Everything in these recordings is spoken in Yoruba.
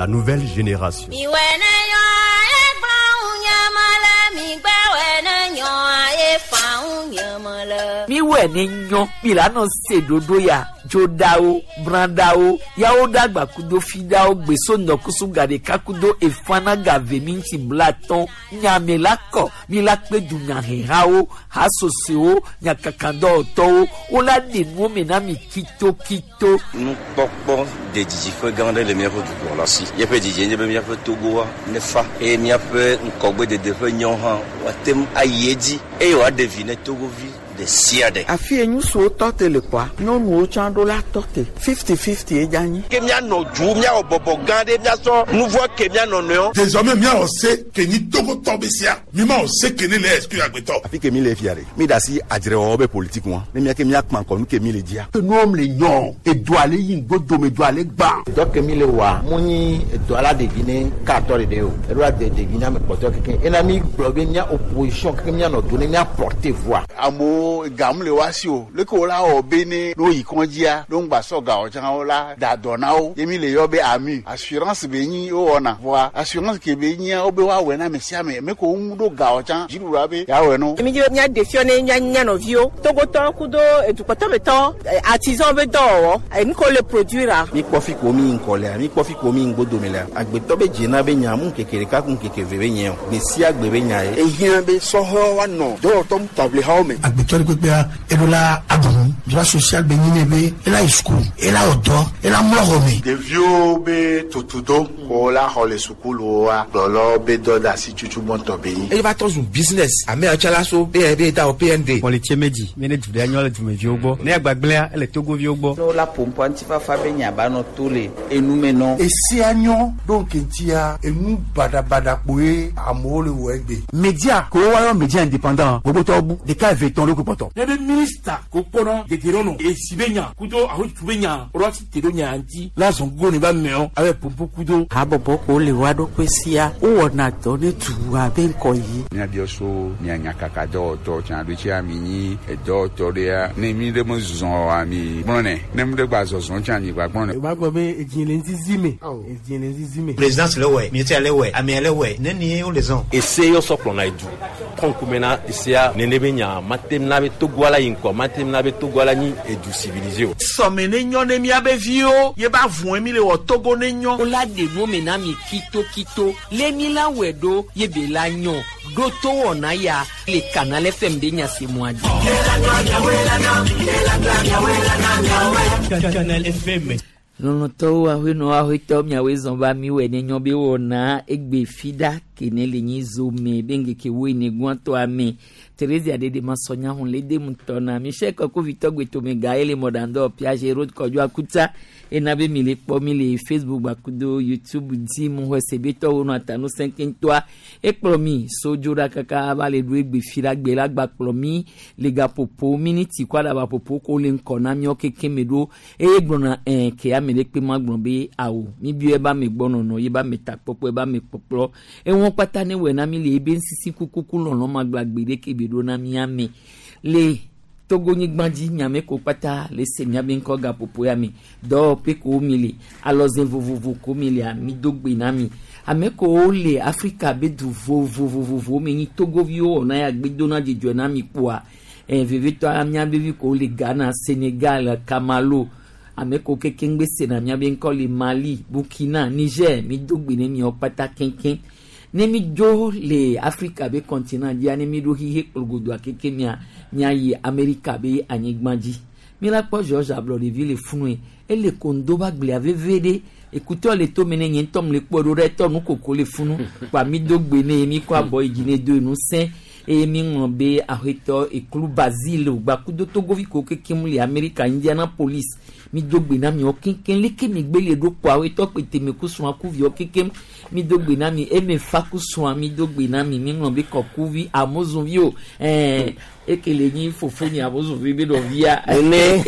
la nouvelle génération. Mi wene nyo milano sedodo ya jodao brandao yao dagba kudo fidao gbeso nokusu gade kakudo efana gave minchi blaton nyamelako milakpe dunya hehao hasoseo nyakakando to ola de no menami kito nous pokpo de DJ faut garder les meilleurs du pour là si y a pas DJ y a pas Togo ne fa et y a pas nkogbe de defenyon ha watem ayedi e wa deviner Togo vi de siade afie nyu so tote le kwa no no chando la tote 50-50 e jani kemia no ju mia obobo gande mia so nouveau kemia no no désormais mia on sait que ni Togo tobesia mima on sait que ni les excuse agbeto afi kemi le fiare mi dasi adire obe politique moi ne mia kemia kman ko nu kemi le dia que nous homme les non et doit aller yin godo me doit aller gba donc kemi le wa muni doit la deviner 14 de o doit deviner me poto keke enami problème opposition kemia no donner mia porter voix amo gamle wasio le ko la obene no ikonjia don gba so ga o jan o la da donao yemi le yobe ami assurance be yin o ona voa assurance ke be yin o be wa we na mesia me ko un do ga o jan jiru rabe ya we no emi je nya defione nya no vio Togo to kudo edukoto beto artisan be do emi ko le produire mi kofi ko mi nkole mi kofi ko mi ngbodo mele agbeto be jina be nya mu kekere ka kun kekeve be nya mesia gbe be nya e yin be so ho wa no do to table ha o me agbeto gbegbe edola agun droit social beninebe ela school ela odo ela mlogome de vieux be totudo ko la hole sukulu wa lolo be do da si chuchu monto be e va ton business ame achala so be da o PND on le tiemedi mene du dernier du vieux ogbo ne agbagblea ele Togo vieux ogbo no la pompo antifa fa be nya ba no tole enumeno esi anyo donc ntia enu bada poe amole wegbe media ko wa media indépendant gbogbo to bu de ka veton le ko poto le ministre ko kono de tirono e sibenya kudo aho tubenya orati tironya anti la zongo ne ba meo ave pompo kudo habobo ko le wado kwesia o wona to ne tuwa ben ko yi nya bioso nya nyakaka do to chan do chi amini e do to dia ne mi de mo zon ami brone ne mo de gba zon chan ni gba brone ba go be ejinle nzizime ejinle nzizime présidence le we militaire le we ami le we ne ni o les on essaye yo soklo na edu konkumena isia nenebenya matemna be Togwala yinko matemna be Togwala ni edu civilisé somene nyone mi abevio ye ba vun mi le wo Togo ne nyon ola de no menami kito le mi la wedo ye be la nyon do to wona ya le canal FM de nya se moadi Canal FM Lono to wa hino wa hito mya wezo ba mi we ne nyon be wona egbe fida kenele nyi zome benge ke we ne gwanto ame Teresa de masonya hun le de mutona mi she ko Victor Gweto me gaele modando piage road ko jo akuta enabe mi le po mi le Facebook bakudo YouTube di mu ho sebeto wono atanu 5 e plomi sojura kaka ba le do egbe fira gbe la gba plomi le ga popo minute kwa da ba popo ko le nkona mi o keke medo e gbona ke a me le pe magbon be awo mi bi e ba me gbono no ye ba me ta popo e ba me popo e won pata ne we na mi le be nsisi kukuku lono magbagbe de ke do na miame le Togo ni gbandi nyame ko pata le se miabe nko ga popo ya mi do pe ko mili aloze vovovo ko mili ami dogbe na mi ame ko le Africa be du vovovo mi ni Togo vio na ya gbedo na jejo na mi kwa vivito amiabe vi ko le Ghana Senegal Kamalo ame ko kekengbe se na miabe nko le Mali Burkina Niger mi dogbe ne mi o pata kenken nemi jo le Africa be continent dia nemi do hihe kolgodo akeke mia yi America be anyigbanji mi la po George Ablodeville funwe e le kondo ba gble avevede écoutez le to mene yen tom le po do re to nu kokko le funu pa mi dogbe ne mi kwa boy jine do nu sen e mi ngombe ahito e club Basile gba kudo Togo vi ko keke mu le America Indianapolis mi dogbe na mi o kinken leke mi gbele do po awe to pe teme ku sun akuvi o keke mi dogbe na mi e me fa ku sun mi dogbe na mi ngombe ko kuvi amozun vi o ekele ni fofo ni amozun vi be do via ele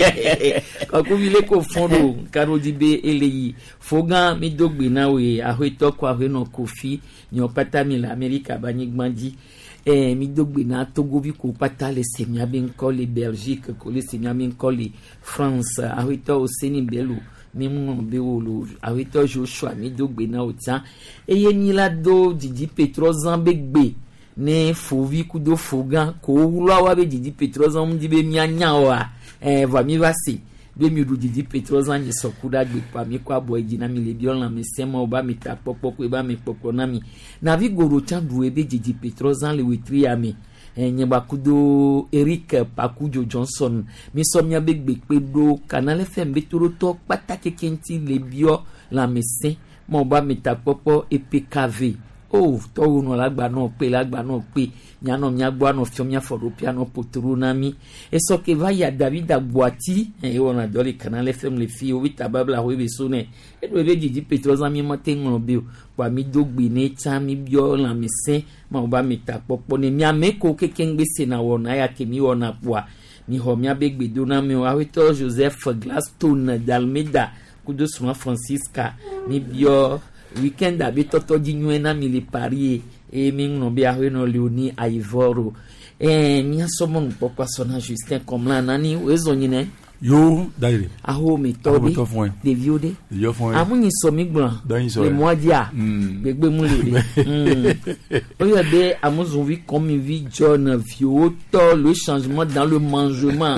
ko kuvi le ko fondo karo di be eleyi fogan mi dogbe na we awe to ko awe no kofi ni o pata mi la America ba ni gbandi mi dogbe na Togo vi ko pata le semia ben ko le Belgique ko le semia ben ko le France ahito o seni belu Mimon Beolo, Avito Joshua, Midogbe na Otan, Eyenila do Didi Petrozan Begbe, ne Fovi Kudo Fogan, Koula Wabe Didi Petrozan Dibe Mianyawa, Vamivasi, Bemiudu Didi Petrozan, Sokuda, Pamikwa Boy Dinami, Lebion, la Messema, Oba Mita Popo, Eba Mepokonami, Navigoro Chanduebe Didi Petrozan, le Witriami. Nyabakudo Eric Pakujo Johnson misomia begbe do Canal FM beturo to patake kenti lebio la messe mo ba metapopo EPKV oh to uno lagba no pe nyano nyagbo no fiomia foropia no poturu nami eso ke va ya David Agboati e wona doli Canal FM le fi o vita babla ho be sone e do be Didi Petrozan mi matengo bio kwa mi dogbe ne cha mi bio la messe ma ba metapopo ne mi ameko kekengbe se na wona ya ke mi wona poa mi ho mi abegbe do na mi wa Victor Joseph Gladstone d'Almeida kudo suma Francisca mi bio weekend abi toto di nyuena mi le pari e mi no bi ahwe no Leoni Aivoro mi asomo no pokwa sona Justin comme la nani wezo nyine yo daire aho mi tobi de viode yo fon amunyi so mi gbon le modia gbegbe mu le oyo be amuzon vi comme vi John Vioto le changement dans le mangement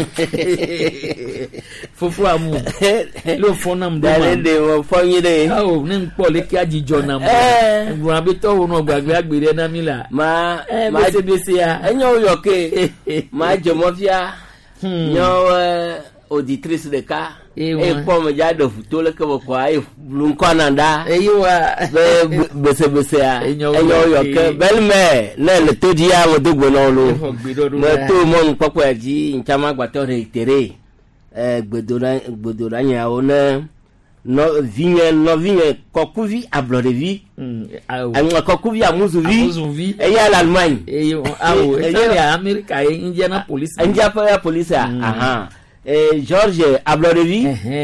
fofu amu le fonam de wo fonyide awo ni npo le ki aji John amu gbon abeto wo no gbagbe agbere na mi la ma bese ya enyo yoke ma jomofia nyo auditrice de cas et comme ya de photo le que quoi et lunkonanda e yiwa bese ya enyo yoke belle-mère le to dia mo dogbo no lo mo to mo npopo aji nchama gbato reitere gbedora nya ona no vigne kokuvi ablorevi kokuvi amuzuvi e ya l'Allemagne e ya America e Indianapolis aha George Ablorevi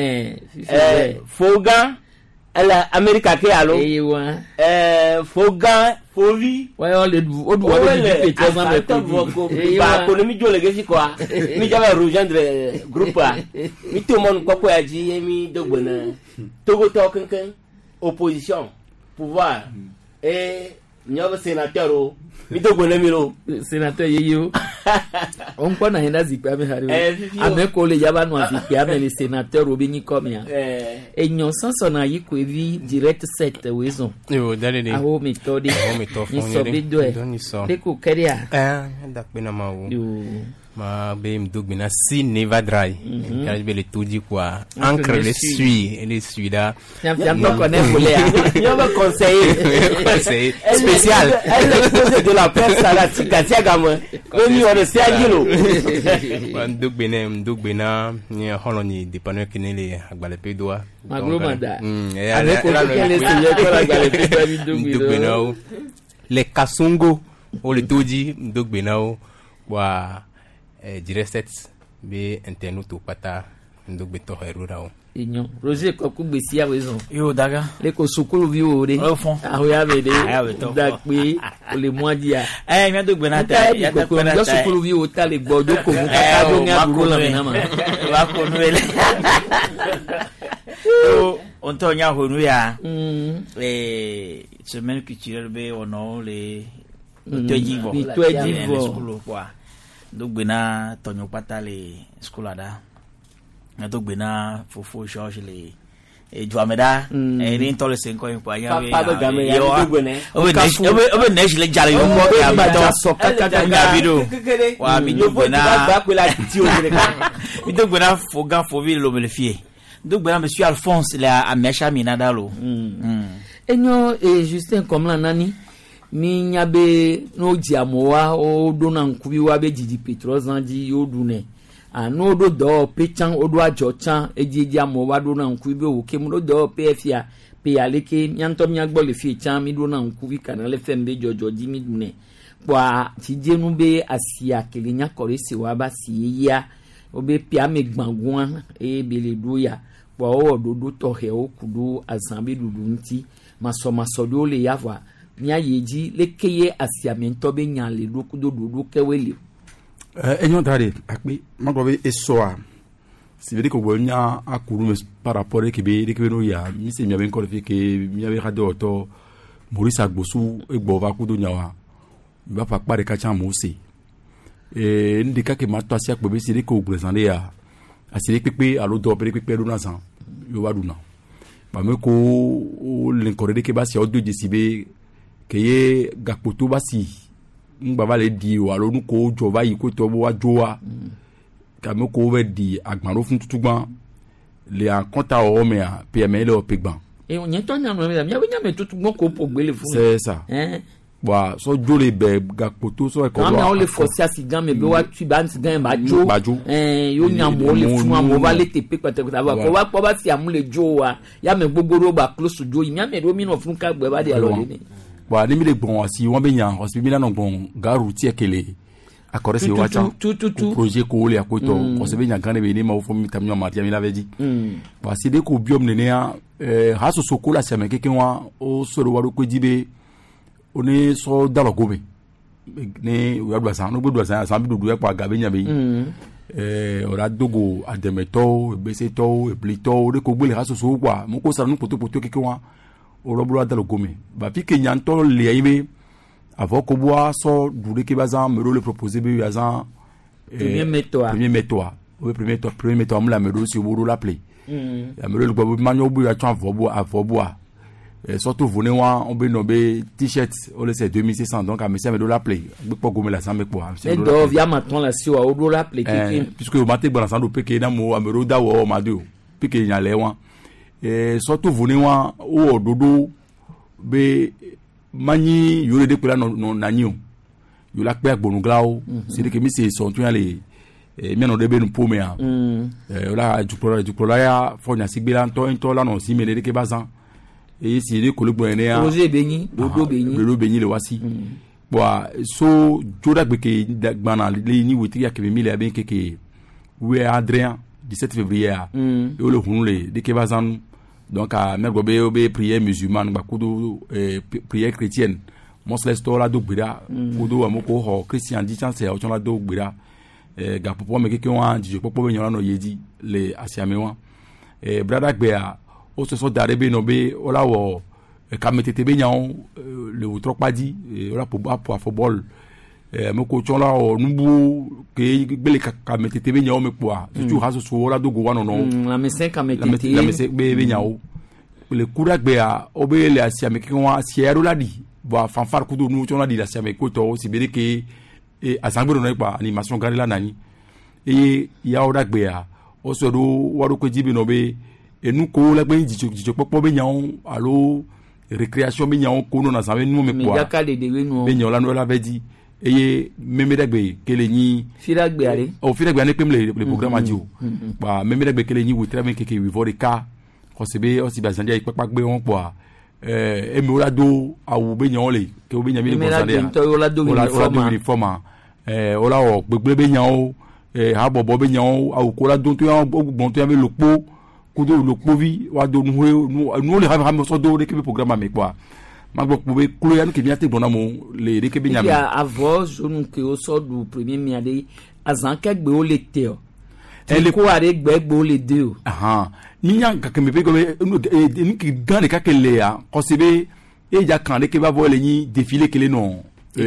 Fogan la America ke alo Fogan Fovi wa le odu wa de Petrozan be ba ko mi jole ge fi quoi mi jaba rejoindre groupe a mi tout monde ko aji mi dogbona togo to kankan opposition pouvoir et nyoba sénateur o mi dogbona mi lo sénateur yeyo on ko na henda zikpa me hari ame ko le yaba no zikpa me le sénateur obini komia enyo sanso na yiko evi direct set wezo yo dalele aho metode ni so bido e ko keria da pena mawo ma be mdogbina si neva dry car be le tudi quoi encre le suie et les suie là tiens pas connaître volé yo va conseiller spécial elle de la presse à la Katia Gamon oui on sait agilo mdogbina ni holoni dépanneur kinele agbale pedoa magromada avec le seigneur pour agbale pedoa mdogbina les kasongo o le tudi mdogbina wa direct be internetu pata ndogbe to herura o inyo Roger ko kugbesi ya wezo yo daga le ko sukulu vi o de aho ya be de da pe o le modia mi adogbe na ta ya ta ko na sukulu vi o ta le gbodo ko mu ka do mi aburo la na ma wa ko nuele on to nya honu ya semaine culturelle be ono le to jivo sukulu kwa dogbena tonyo pata le skolada na dogbena fofo George le Joameda ni to le senko en kwa ya we yo obe nesh le jale yo mo ya ba so kaka nga bido wa mi dogbena ba ko la ti o le ka mi dogbena fogan fovi lo me le fie dogbena monsieur Alphonse la amecha minadalo enyo Justin comme la nani mi nyabe no diamoa o do na nkubi wa be Didi Petrozan di odune no do do pechan odo ajochan eji diamoa do na nkubi o ke mu do pefia pe aleke nyanto mi agbo le fi chan mi do na nkubi Canal FM be jojo di mi dune kwa ti jenu be asia kelinya koresi wa ba si ya obe pia me gbangun e bele do ya kwa o do to he o kudu azambe dudu nti maso do le yava nya yeji lekeye asiamento be nya le dokudo dudu kewele enyo dare akpe magobe esoa c'est vrai que bon a couru par rapport à que no ya mi se mi avait encore fait que mi avait radio auto Maurice Agbosu e gbova ku do nyawa ba pa pare ka cha mo se ndika ke ma to asia pe c'est que ogbresande ya asire pepe alo do pepe do na san yo wa duna ba me ko l'encore que ba si audio desibe que ye gakpoto ba si ngba va le di o alo nu ko jova yi ko to wa joa ka me ko ve di agbaro fun tutugban le an konta o me a pme le o pegban et on y entend na no me tutugban ko pogbele fun c'est ça wa so jole be gakpoto so e ko na o le forcer asigan me be wa tu ban sigan ba jo yo nya mo le fun mo va le tepe ko ba si amu le jo wa ya me gbogboro ba close jo yi me do mi no fun ka gbe ba de alo ni wa ni mi le gbon asi won be yan hospital mi na gbon garu ti ekele akore se wacha projet ko le akoto ko se be yan kan be ni ma fo mi tam nyo ma ti mi la veji wa si de ko biom ne ne ha so sokola se me keke wa o so ro wa ko jibe oni so dalo gobe ne o yadwa san no gbodo san bi dudu e pa gabe nya be ora dogo ademeto beseto eblito de ko gbele ha so so kwa mo ko sa nu poto keke wa o roblo dalo gome ba fi ke nyanto le yibe avant ko boa so dure ke bazan me le proposer be yazan premier métoa me la me do si wo l'appeler ya me le gbo manyo bu ya twan avoboa surtout vous on be no be t-shirt o le c'est 2600 donc à monsieur me do l'appeler be po gome la san me po c'est do via maintenant la si o do l'appeler puisque o mate gba san do peke na mo amero da wo ma do peke nya le wan surtout vous o dodo be mani yore de kula no nanyo yo la pe agbonu glao c'est que mi se son tun ale mi no de be nu pome a la jukrola ya fo nya sigbela nto la no si mele de ke bazan et c'est de kologbo ene a Roger Benyi dodo benyi le wasi boa so joda gbe ke gbana le ni woti ya ke mi le ben ke we Adrien 17 février yo le hunle de ke bazan donc à mergobe obe prière musulmane ba kudo prière chrétienne mosles to la do gbira kudo amoko ho christian di chance o chon la do gbira ga popo me keke wan di popo be nyon no yedi le asiame wan brada gbe a o so dare be no be o la wo kametete be nyon le outro padi o la po football moko chon la o nubu ke gbele kametete be nyon me po a tu ha so la do go wan no la mesen kametete la mesen be nyon le kura gbe a obe le asiame ke wan asiero la di bo fanfar kudo nu chon la di la asiame ko to si be ke asangbero no pa animation gari la nani ya o da gbe a o so do waro ko jibe no be enu ko la gbe jijo popo be nyon alo récréation be nyon ko no na sabe nu me po a be nyon la no la vedi meme dagbe kele ni firagbe are o firagbe ane pem le programme adio ba meme dagbe kele ni wo très keke we vodka ko sebe o si bazandia ipepa gbe won po emi o la do awu be nyon le ke o be nyon mi le bazandia o la do uniforme o la o gbegbe be nyon ha bobo be nyon awu ko la do to yan ogbon to yan be lopo kudo lopo vi wa do nu le ha so do le ke programme me po magbo pobe klo yan ke miate bona mo le reke be nyame ya avo zonu ke o so du premier miade azan ke gbe o le te o ele ko are gbe o le de o ni yan ka ke me pe go ni ki gan ka ke le ya ko se be e ja kan le ke ba vo le ni défilé ke le non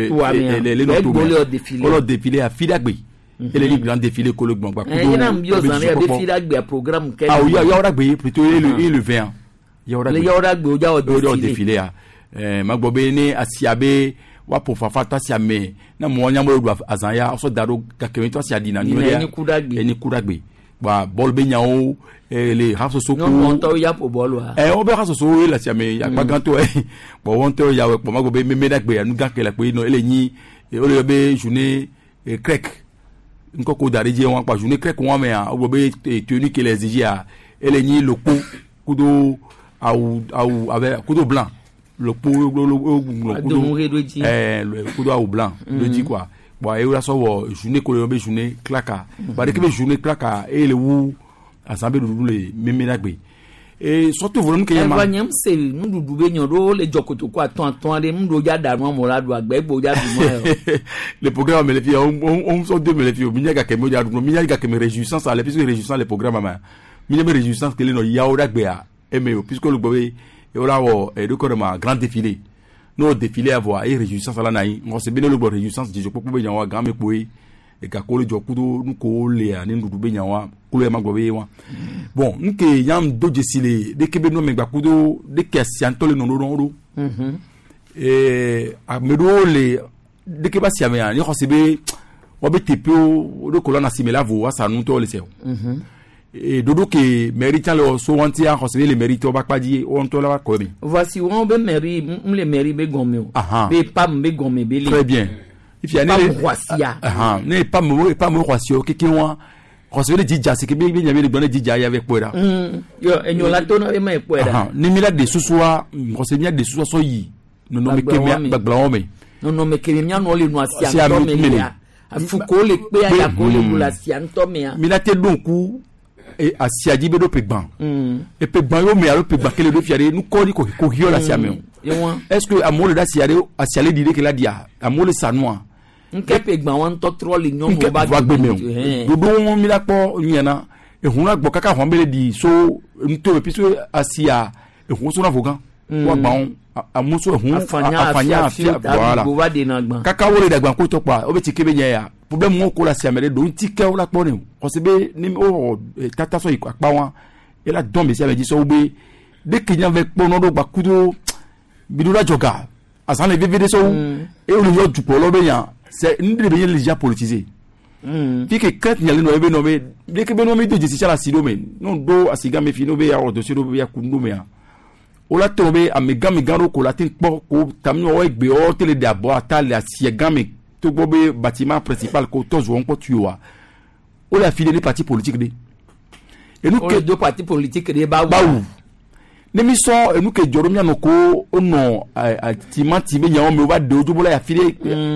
le no to le défilé a fidagbe ele ni grand défilé ko le gbon gba ko do na mbio zan le défilé agbe a programme ke ya ora gbe plutôt le 20 ya ora gbe o ja o défilé a magbobe ni asiabe wa po fafa to asiame na mo nya mo do azanya so daro kakemi to asiadina ni eni kudagbe ba bol be nyawo le haso soko no to ya po bol wa o be haso so la asiame ya paganto bo won to ya we po magbobe me dagbe anu ganke la pe no ele yin o le be journée crek nko ko dari je won pa journée crek won me a o be tenu que les exige ele yin lopo kudo au avec kudo blanc le kudo au blanc le dit quoi bon et là so journée ko be journée claka ba de ke be journée claka et le wu assemblée de le même nagbe et surtout vraiment que yama nyam se ndu dube nyoro le jokoto ko aton de mdo ya da mo la do agbe gbo ya du mo le programme me le fi on so de me le fi o minya ga ke mo ya du minya ga ke me réjouissance à l'épisode réjouissance le programme ma minya me réjouissance que le no ya o da gbe a eme puisque le gbo e o la wo e do ko ma grand défilé no défilé à voir et réjouissance la na yi on se bene le gbo réjouissance je popo be nyawa grand me po e ka ko le jokudo nu ko le ani ndu be nyawa ko le ma gbo be wa bon nke yam do jesile de kebe no me gba kudo de ke asianto le no no a medo le de ke ba siame ya ni ko sebe o be tepio do ko la na simela vo wa sanu to le se et dodo ke mérite le so wanti a ko sebe le mérite o ba paji o to la ko bi voici on be mérite le mérite be gomme be pam be gomme be le très bien if ya ne pas mo roisio ke wa recevez dija c'est que bien bien le bonne dija avec poera yo enyo la tono e mai poera ni mila de suswa recevez de suswa so yi no no me kemia baglaome no me kemia no le no asia to me afuko le pe ya ko le bula sia to me mila te donku e asia jibe do pegban e pegban yo me alo pegban ke le do fiare nu ko hio la sia me est-ce que amole da sia asia le dire que la dia amole sanwa nkepe gba won to troll nyon mo ba gbe me do do mi la po nyana e hunra gbo kaka hon bele di so nto e piso asia e hun so na vogan wa gba on amuso hun afanya voilà kaka wole da gba ko to pa o be ti kebe nya ya problem mo ko la sia mere do ti ke o la po ni ko se be ni o tata so ipa wa e la don be sia be di so be de kenya ve po no do gba kudo bidula joga asan le vvd so e o le yo jupo lo be yan c'est une des bien déjà politisé puis que quand il y a le nommé nommé dès que nommé de justice la sido mais non do asiga me fino be ya o dossier do be ya kundu me ya o la tomber a me garo ko la tin ko tamno o egbe o tele de abo atale asiga me to bobe bâtiment principal ko to zo on ko tuwa o la file les partis politiques de et nous que deux partis politiques de ba nemi so enu ke joro mia no ko ono timati be nyawo me wa de ojobola ya file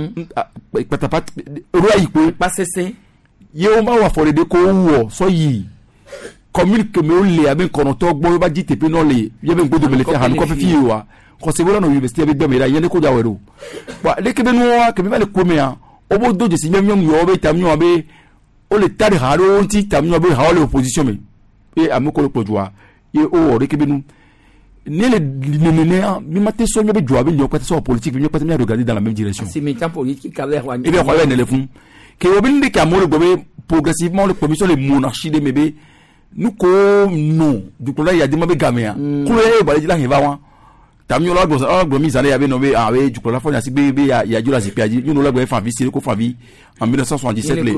patapata ro ayi ko pasese ye o ma wa fore de ko wo so yi commune que me o le aben kono to gbo ba jite pe no le ye be gbodo me le fe han ko fe fi wa ko se bola no university be gbe me la ye ne ko jawero wa le ke be no wa ke be le ko me a o bo doje si nyam yo be tam nyo be o le tari haro onti tam nyo be ha o le opposition me e amoko le pojwa ye o re ke be no ni le nénéa mi maté so nyobe joabe nyo kwata so politique nyo kwata mi regarder dans la même direction si mi temps politique ka le wa e be ko le ne fun ke obinde ka mo le gobe progressivement le commission les monarchie de mebe nous ko non du ko la ya de mabe gamea ko le ba la heva wa tamyo la go mi zale ya be no be awe du ko la fo ya si be ya jula si piaji you no la go fa vi si ko fa vi en 1977 le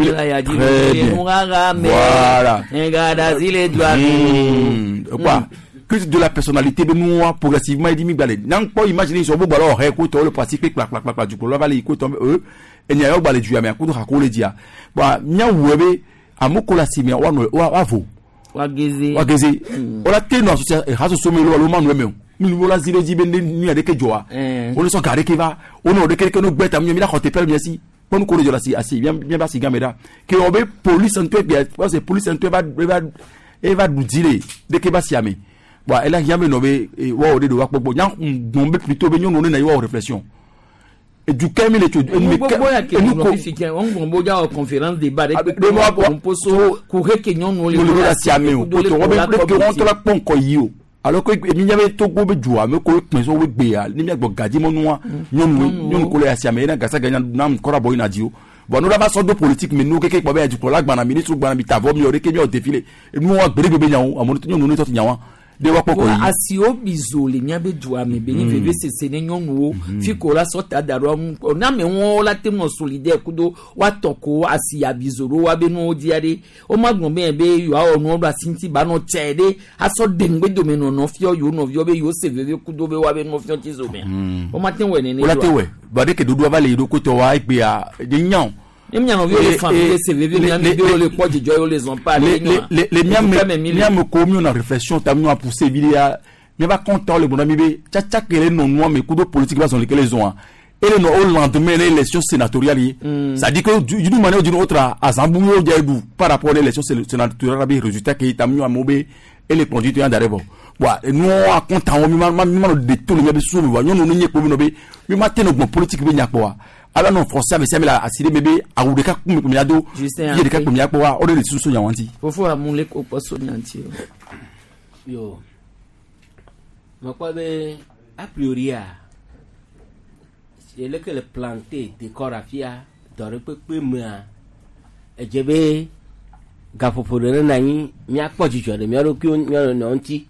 voilà ngada zile quoi que de la personnalité de nous progressivement et dimi balé nan pas imaginer so bo balo he ko to le pratique clac du ko la vale ko tombe et nya yo balé du ya me ko ko le dia ba nya webe amoko la simia wa vo wa geze o la teno association e haso so me lo manu me mi lo la zile jibe ni ade ke joa o le so gare ke va o no de ke no gbeta mi la khote per mi si pon ko le jola si asi bien ba si gameda ke obe police en toi bien parce que police en toi va nous dire de ke ba siame bon elle a jamais nommé wa o de wa popo nya ngombe plutôt be nyono na yo réflexion et du kemi le tu nous ko fikia on ngombo ja conférence débat de moi on poso ko reke nyono le la siame o to obe ke on to la pon ko yo alors que mi nyabe to go be jua me ko pin so we gbe ya ni mi agbo gaji mo nuwa nyono ko le siame na gasa ganya na mkora boy na dio bon nous la so de politique mais nous keke ko be ju ko la gba na ministre gba na bi tavo mi o reke mi o défilé nous wa gbere be nyawo amono to nyono to nyawa de wa poko yi asio bizole nyabe dua me beni veve sese ne nyonwo fi ko la sota daro na me won la te mo solidaire kudo wa toko asia bizoro wa be no diare o magbon be yo a onu odo asinti ba no chede aso dengbe do me no fio yo no vio be yo se veve kudo be wa be no fio ti zo me o matin we ne ne o la te we ba de ke do va le do ko to wa igbe a de nyan les miens les miens commis une réflexion tamno a poussé vilia mais va content le bon ami be tcha que non moi mais coup de politique sont lesquels les ont et le au lendemain l'élection sénatoriale ça dit que d'une manière ou d'une autre à Zambouyo Diadou par rapport à l'élection sénatoriale résultat que tamno a mobé et les conduits en d'arriver nous a content mi de tout le monde sous nous nous n'y pour nous mi matin nos politique bi nyakwa alors non français avec ça mais la assuré bébé a ou de cas comme miado il de cas comme nyakwa o de sous nyawanti fofo amule ko poso nyanti yo makwabe a priori c'est le que le planter décor afia dore pepe ma ejebe gafoporo na yin mi apojijo de mi ro ki mi ro nti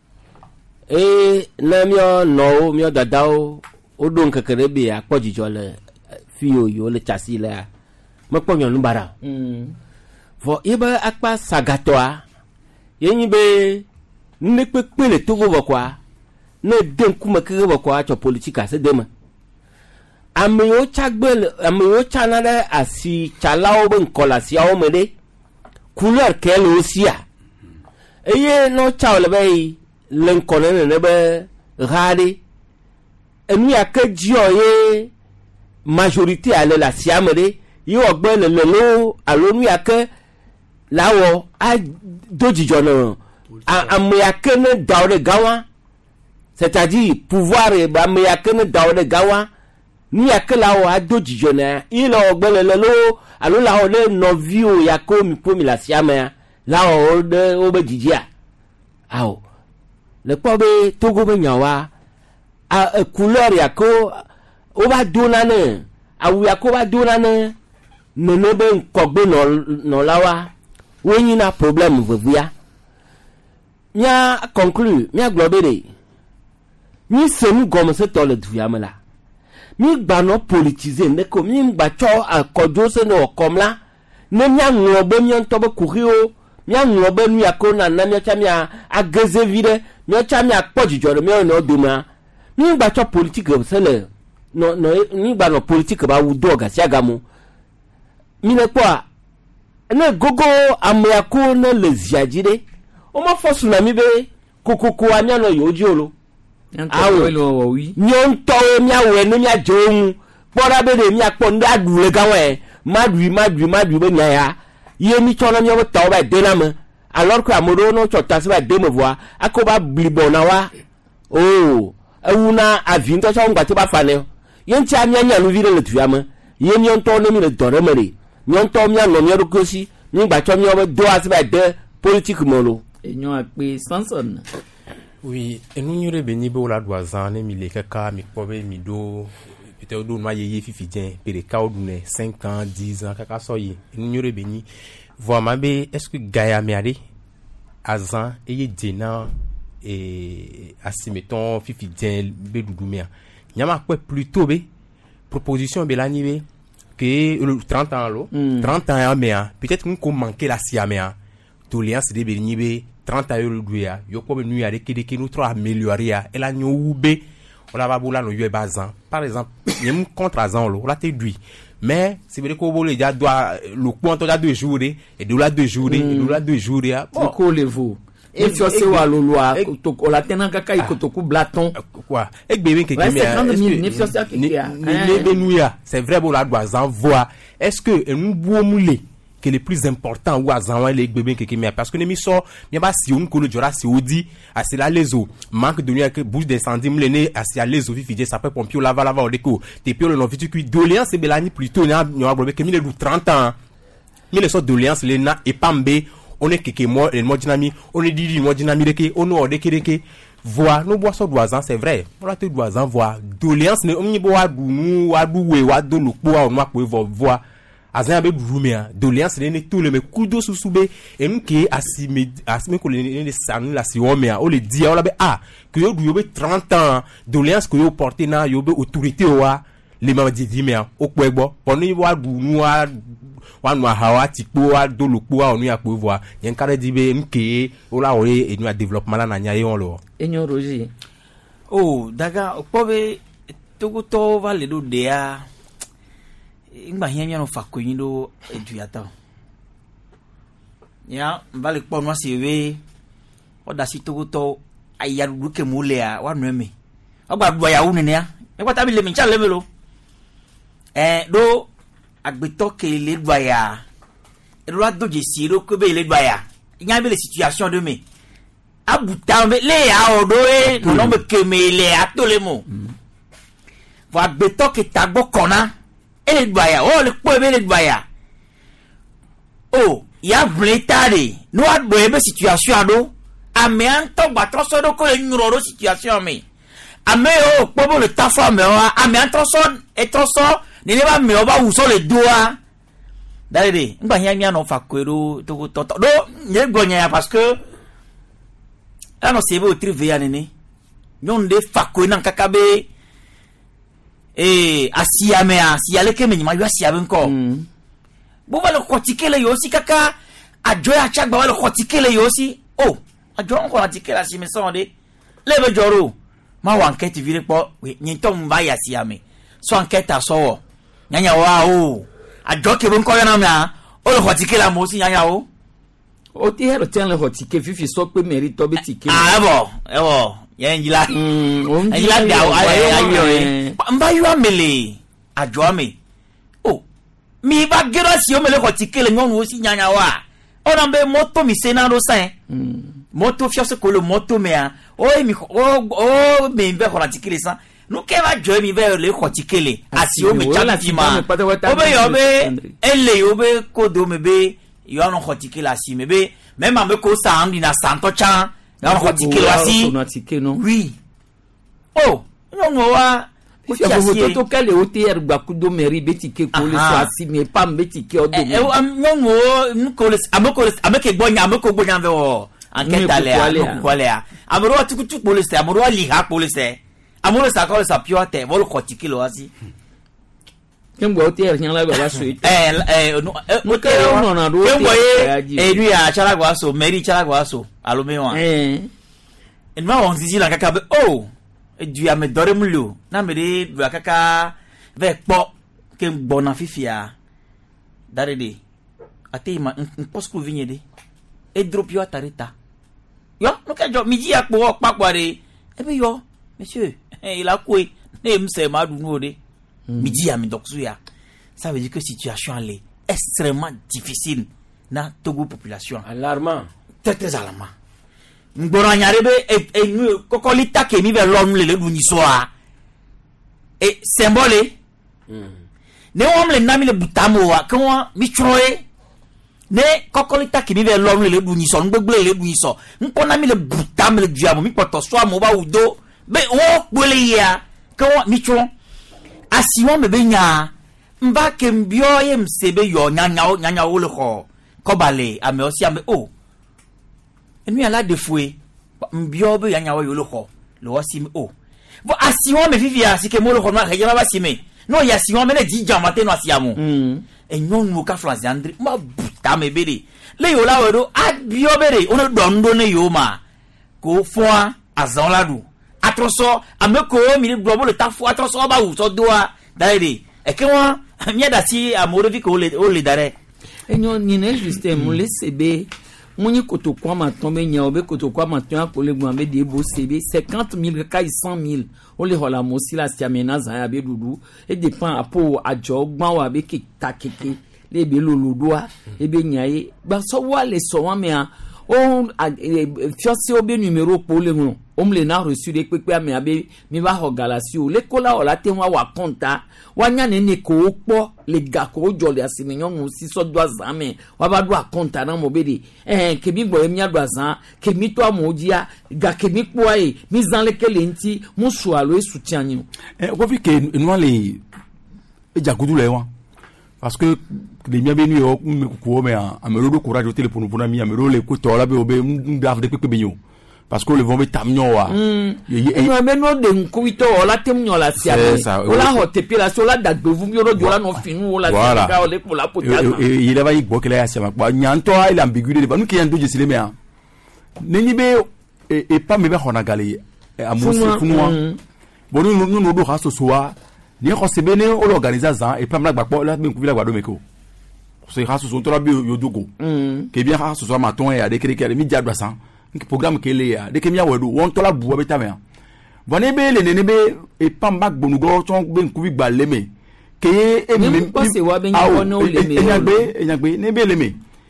na mi no mi dada o don kekere be apojijo le fi oyo le chasi le mo ponyo nu bara fo iba akpa sagatoa yin be ne pepe le togo bokwa ne den kuma kere bokwa cho politika se dema amewo chagbel amewo chanale asi chalao ben kola si awo mede couleur quelle aussi eye no chawle bay len konen ne be rade enu ya ke jio ye majorité ale la si amede yi ogbe le lo alonu ya ke lawo a dojijo no ame ya ke ne dawde gawa c'est-à-dire pouvoir e ba me ya ke ne dawde gawa ni akela o adojijo na ilo ogbele lo alo la o le novio yako mi po mi la siama la o de o be jijia awo le po be togo be nyawa a couleur yako o ba dona ne awu yako ba dona ne no be nkogbe no lawa wonyi na problem vevia nya conclure nya globere ni senu gomme se tole duamela mi gba no politiser ne ko mi gba cho akojo se no komla ne mi anwobe mi ntobe kurio mi anwobe nu yakona na mi cha mi ageze vide mi cha mi apojijo mi no duma mi gba cho politique se le no mi gba no politique ba wudo ga siagamu mi ne kwa ne gogo amyako ne le ziajide o ma fosu na mi be kokoko amia no yojiolo awo nyon to mi awe no mi ajohun pora be de mi apo nda dule gawe madui be nya ya ye mi chono mi o to ba de na me alors que amoro no chota se ba de me voa akoba blibo na wa oh ewuna avin to so ngba ti ba fa ne ye nti amia nya no vire le tuama ye mi on to no mi le dore mere nyon to mi ano mi ro kosi mi gba cho mi o do ase ba de politique molo enyo ape Samson. Oui, et nous n'y revenons pas au la doisane, mais les caca, mais quoi, mais do, peut-être do noyer fifidien, puis les cas où 5 ans, 10 ans, caca soye. Nous n'y revenons. Voir ma bé, est-ce que Gaïa Méadé, Azan, et Dina, et Asimeton, fifidien, bédoudoumia. Y'a quoi plutôt bé, proposition bélanibé, que 30 ans l'eau, 30 ans à méa, peut-être nous qu'on manquait la siaméa, tolérance des bénibé, 30 ans le douya yo ko be nuya de kede nous trop améliorer et la nyoube on la va boula no yo bazan par exemple yem contre azan lo la te dui mais c'est vrai ko bolé ja doit le point to da 2 jours et de la 2 jours et de la 2 jours ya ko levo et tu sais wa lo loi to la tenan kaka ikotoku blaton quoi et bébé que c'est vrai bon la doit voir est-ce que nous boumulé que le plus important ou azan les bébés que mais parce que ne mi so mi ba si on ko le jora si odi asi la lezo manque de nuit que bouche d'incendie me né asi la lezo fifije ça peut pompier lava o deko te pio le non vitu qui doléance c'est belani plutôt na que mi le 30 ans mi le so doléance le na et pambe on est que moi le mo dinami on est dit mo dinami deke on o deke voir nous bois so doazan c'est vrai on la te doazan voir doléance ne on ni boa du nu wa du we wa do lu po on ma po voir azan be rumia doléance ne tout le me kudo susube et nous qui asime ko le sanu la si o mea o le dia o la be que yo du yo be 30 ans doléance que yo porter na yo be autorité wa le ma di mea o po egbo ponu wa du nu wa no hawa tipo wa do lo po wa onu ya po voir yen kare di be nke o la o e nu développement la na nya yon lo enyo roji oh daga pobe togo va le do dia ingba hianya no fakoyindo eduata ya mbale kponwa siwe oda sitogoto ayaru ke mulea wa nweme agba do ya wune ya e kwata bi le mi cha levelo do agbeto ke le do ya e do ado je siro ko be le do ya nya be le situation de me abuta le a odo e no me kemele atolemo va beto ke tagbo kona ele gbaya o le po ebe le gbaya o ya vletare no agbo ebe situation ado ame anto gba troso do ko le nyuro situation me ame o pobo le tafa me o ame antroso e troso ni le ba me o ba wuso le doa dale ngba nya mi ano fa kwero to do nye gonya ya parce que ano sebe o trive ya nene nyonde fa kwena kakabe asiame asiale ke menyi ma yo asiabe nko bo ba le khotikele yo si kaka ajoya chagba ba le khotikele yo si o ajo on ko khotikela si me sonde lebe joro ma wa enquête vire po nyi to mba ya asiame so enquête aso nyanya wa o ajo ke bon ko yana ma o le khotikela mo si nyanya o ti hero ten le khotike fifi so pe mérite be tike ewo yenjila yenjila da ayo mba yo amele ajo ame o mi ba gero si o mele khotikele nyonu o si nyanya wa ona be moto mi sena do san moto fiose ko le moto me a o me be khotikele san no ke ba jo mi be le khotikele asi o me jana fima o be yo be ele yo be ko do me be yo no khotikele asi me be même ame ko sa andi na santo cha na khotikele asi oui oh non wa to kale o te er gba kudo meri betike ko le so asi me pa betike o do me non ko le ame ke gbonya ve o enquête ale ko le a amoro tukutu police amoro li ha police amoro sa ko le sa piote vol khotikele asi kembo o te er nyala ba so no ke no na do lui a chala gwa so meri chala gwa so alome wa en ma on zizi la kaka be oh du a me dore mulo na me de du kaka ve po ke bona fifia dare de ate ma posko vinye de e drop yo atarita yo no ke jo miji apo papare e be yo monsieur il a quoi ne mse ma du no de midi à Midoksuya. Ça veut dire que la situation est extrêmement difficile dans Togo population. Alarmant. Très très alarmant. Mboranyarebe et nous kokolita ke mi ve l'homme le dunisoa. Et symbole. Ne om le nami le butamo wa ko mi troye. Ne kokolita ke mi ve l'homme le duniso ngbegle le duniso. Nko nami le butam le diamo mi poto so mo ba udo. Be wo gbele ya ko mi tro asiwo mebe nya mba ke mbio ye msebe yo nyanya wo le kho kobale ame osi ame o enu ala defue mbio be nyanya wo yo le kho le wasi me o bo asiwo me vivia sike mo le kho na reje ba sime no ya asiwo me le di jama te no asiamu enyon mo ka France André ma buta me bere le yo la wedo abio bere ono dondo ne yo ma ko fo azan la du atroso ameko mi le globo le tafu atroso ba u so doa dare e ke won mi da si amoro vi ko le dare enyo ni ne juste mo le sebe mo ni koto kwa ma tombe nya obe koto kwa ma ton ko le gbo ambe de bo sebe 50,000 ka 100,000 o le hola mo si la si amena za ya be dudu e depend apo ajo gban wa be ke takeke le be lolodoa e be nyae ba so wa le so wa me a on fiancé obe numéro pour le nom on me n'a reçu des pepe me abe mi va ho galasio le kola ola te wa konta wa nya ne ko po le ga ko jole asimenyon mu si so do azame wa ba do konta na mo be de ke bi gbo mi ado azan ke mi to amodia ga ke mi po ai mi zan le kele nti mu su alo esu tianyi ko fi ke no le e jagudu le wa parce que les miens venus au ko me amelo do courage au téléphone pour na mi amelo le ko to la be obe ndaf de pepe benyo parce que le vont be tamnyo wa no me no de nkuito ola temnyo la sia ola hotepi la sola dagbevu mi ro jola no finu ola sia ole pour la potasse il va y gbo kele ya sia ma nyanto il ambiguïté de nous qui en doje sile me a neni be e pa me be hona gali amusi funwa bonu no do ha so soa ni ko sebe ne o organiser za e pa mna gbagbo la be nkuvila gbado meko so ha so so to la be yodugo ke bien ha so so ma ton ya de kere mi jadwa san programme kele ya de ke mi awedo won to la buwa beta me bone be le ne be e pa mba gbonugo ton be nkuvi gba leme ke e mi passe wa be nyo no leme enyagbe ne be leme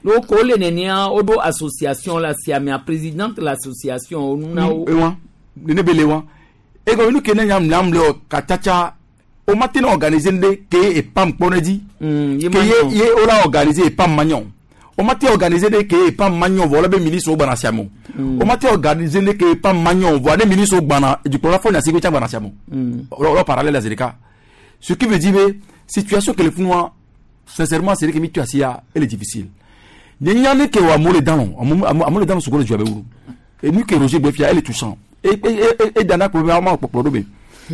donc o le nenia o do association la siamia présidente de l'association onuna o ewa ne bele wa e go nu kene nyam le katacha o matin organiser nde ke e pam ponedi ke ye o la organiser e pam magnon o matin organiser nde ke e pam magnon voilà be ministre o bana siamo o matin organiser nde ke e pam magnon voilà ministre o bana du pour la fois na siko cha bana siamo o parallèle à Zerika ce qui veut dire situation que les Founois sincèrement c'est que mi tu asia elle est difficile nyane ke wa mole dans amole dans sukolo jobe wuru et nous que Roger Befia elle est touchant et dana probablement pour problème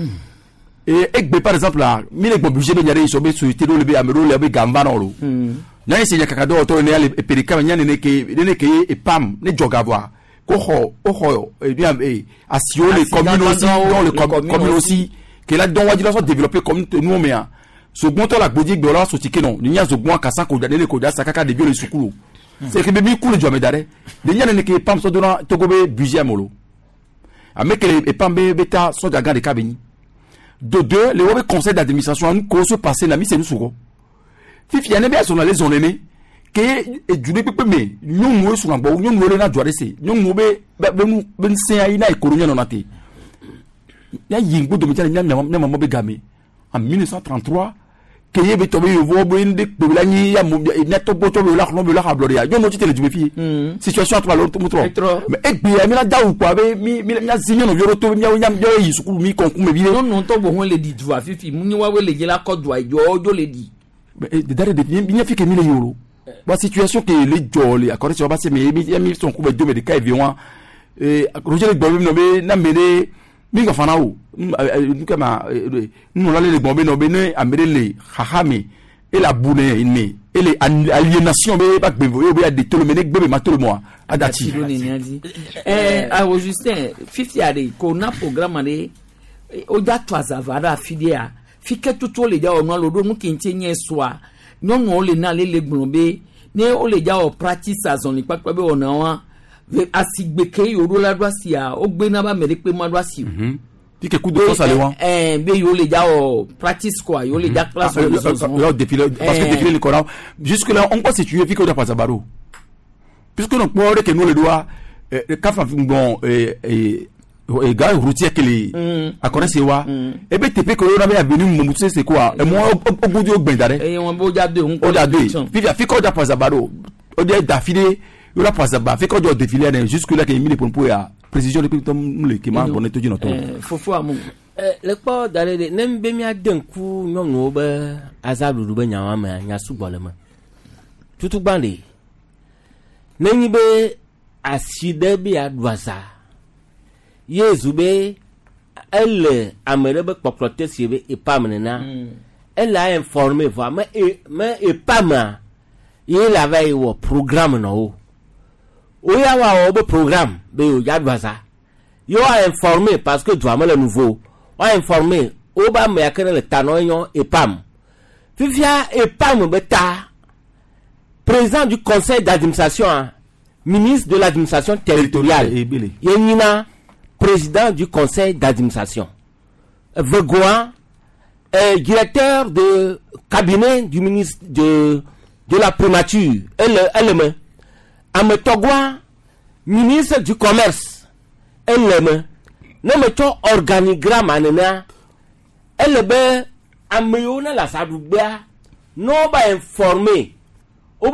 et par exemple là mi le bon budget be nyare so be société do le be amero le be gamba no lo na ese nya kakado to ne ale perika nyane ne ke e pam ne joga voir ko ho et bien asio les communes aussi dans le communes aussi que là don wadi la so développer comme nous mais second la bodi gbola so tike non nya zo gbo akasa ko dane ko da sakaka de bio le sukulu c'est que bébé coule joame dare de nya ne ke pam so dona to go be budget molo avec les pam be beta so gaga de kabeni de deux le wobe conseil d'administration nous ko so passer la mise nous soko fifi ane be so na les onene ke e jure pepe me nyonwo so na bo nyonwo le na joare se nyonwo be ben se ayi na ikoronya no nate ya yingo do mitiana nya mama be game en 1933 que yebe tobe yo boinde de la ni ya neto boto be la no be la habloria yo no titele du fi situation à toi l'autre mais e bi mi la daou quoi be mi zinyo no yoro to mi yo yi sukulu mi konku me bi non to bo won le di dua fifi mu ni wa we le je la ko dua jo le di de dare de bi fi que mi le yoro ba situation que le jolly accord sur ba se mi son ku be do me de kai vion Roger le gbo no be na mele mi ga fana o kama nous là les bombes no bene amerele hahame et la boune inme et les aliénation be ba gbevo be de tolo mene gbe ma tolo moi adati au Justin 50 ade ko na programme ade o da twazavara fidia fike tutu le ja onu alodo mu kinche nye soa nyonu o le na le gbonbe ne o le ja o practice azon ni papa be ona wa asigbeke yoro la doasia o gbe na ba mere pe ma doasi que coup de force aller voir be yo le ja o practice quoi yo le ja classe yo défilé parce que défilé le Coran jusque là on peut situer fi que da pasabaro puisque donc pour que nous le doit kafa bon et gars routier que les à connaître wa et be tepe que on avait venu mo c'est quoi et moi au bout du gbendare et on bo ja de on da deux fi que da pasabaro o de d'affilée yo la pasaba fi que do défilé jusque là que mi pour ya précision depuis tom le qui m'a bonné tout noto fofo amu le po dale de nem be mi adenku nyom no be azabu du be nyawa ma nya subolema tutu bande nenyi be aside bi adwaza yezu be elle amere be poplote sibe e pamena elle a informé va mais e pama il avait un programme no o ya wa o be programme be o jadwaza yo a informé parce que doit le nouveau o a informé o ba me akere le tanoyon e pam fifia e pam beta président du conseil d'administration ministre de l'administration territoriale yenina président du conseil d'administration Vegoa directeur de cabinet du ministre de la primature elle Ametogwa ministre du commerce elle ne meto organigramme anena elle be ameyona la sadubia no ba informé ou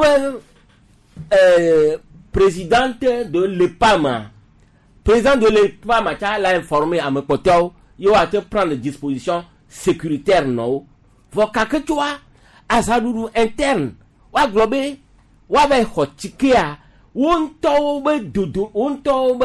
présidente de l'EPAMA président de l'EPAMA l'a informé à Mekoto yo a te prendre des dispositions sécuritaires no voka que toi asadudu interne wa globe wa ba hotikia wonto be dudu wonto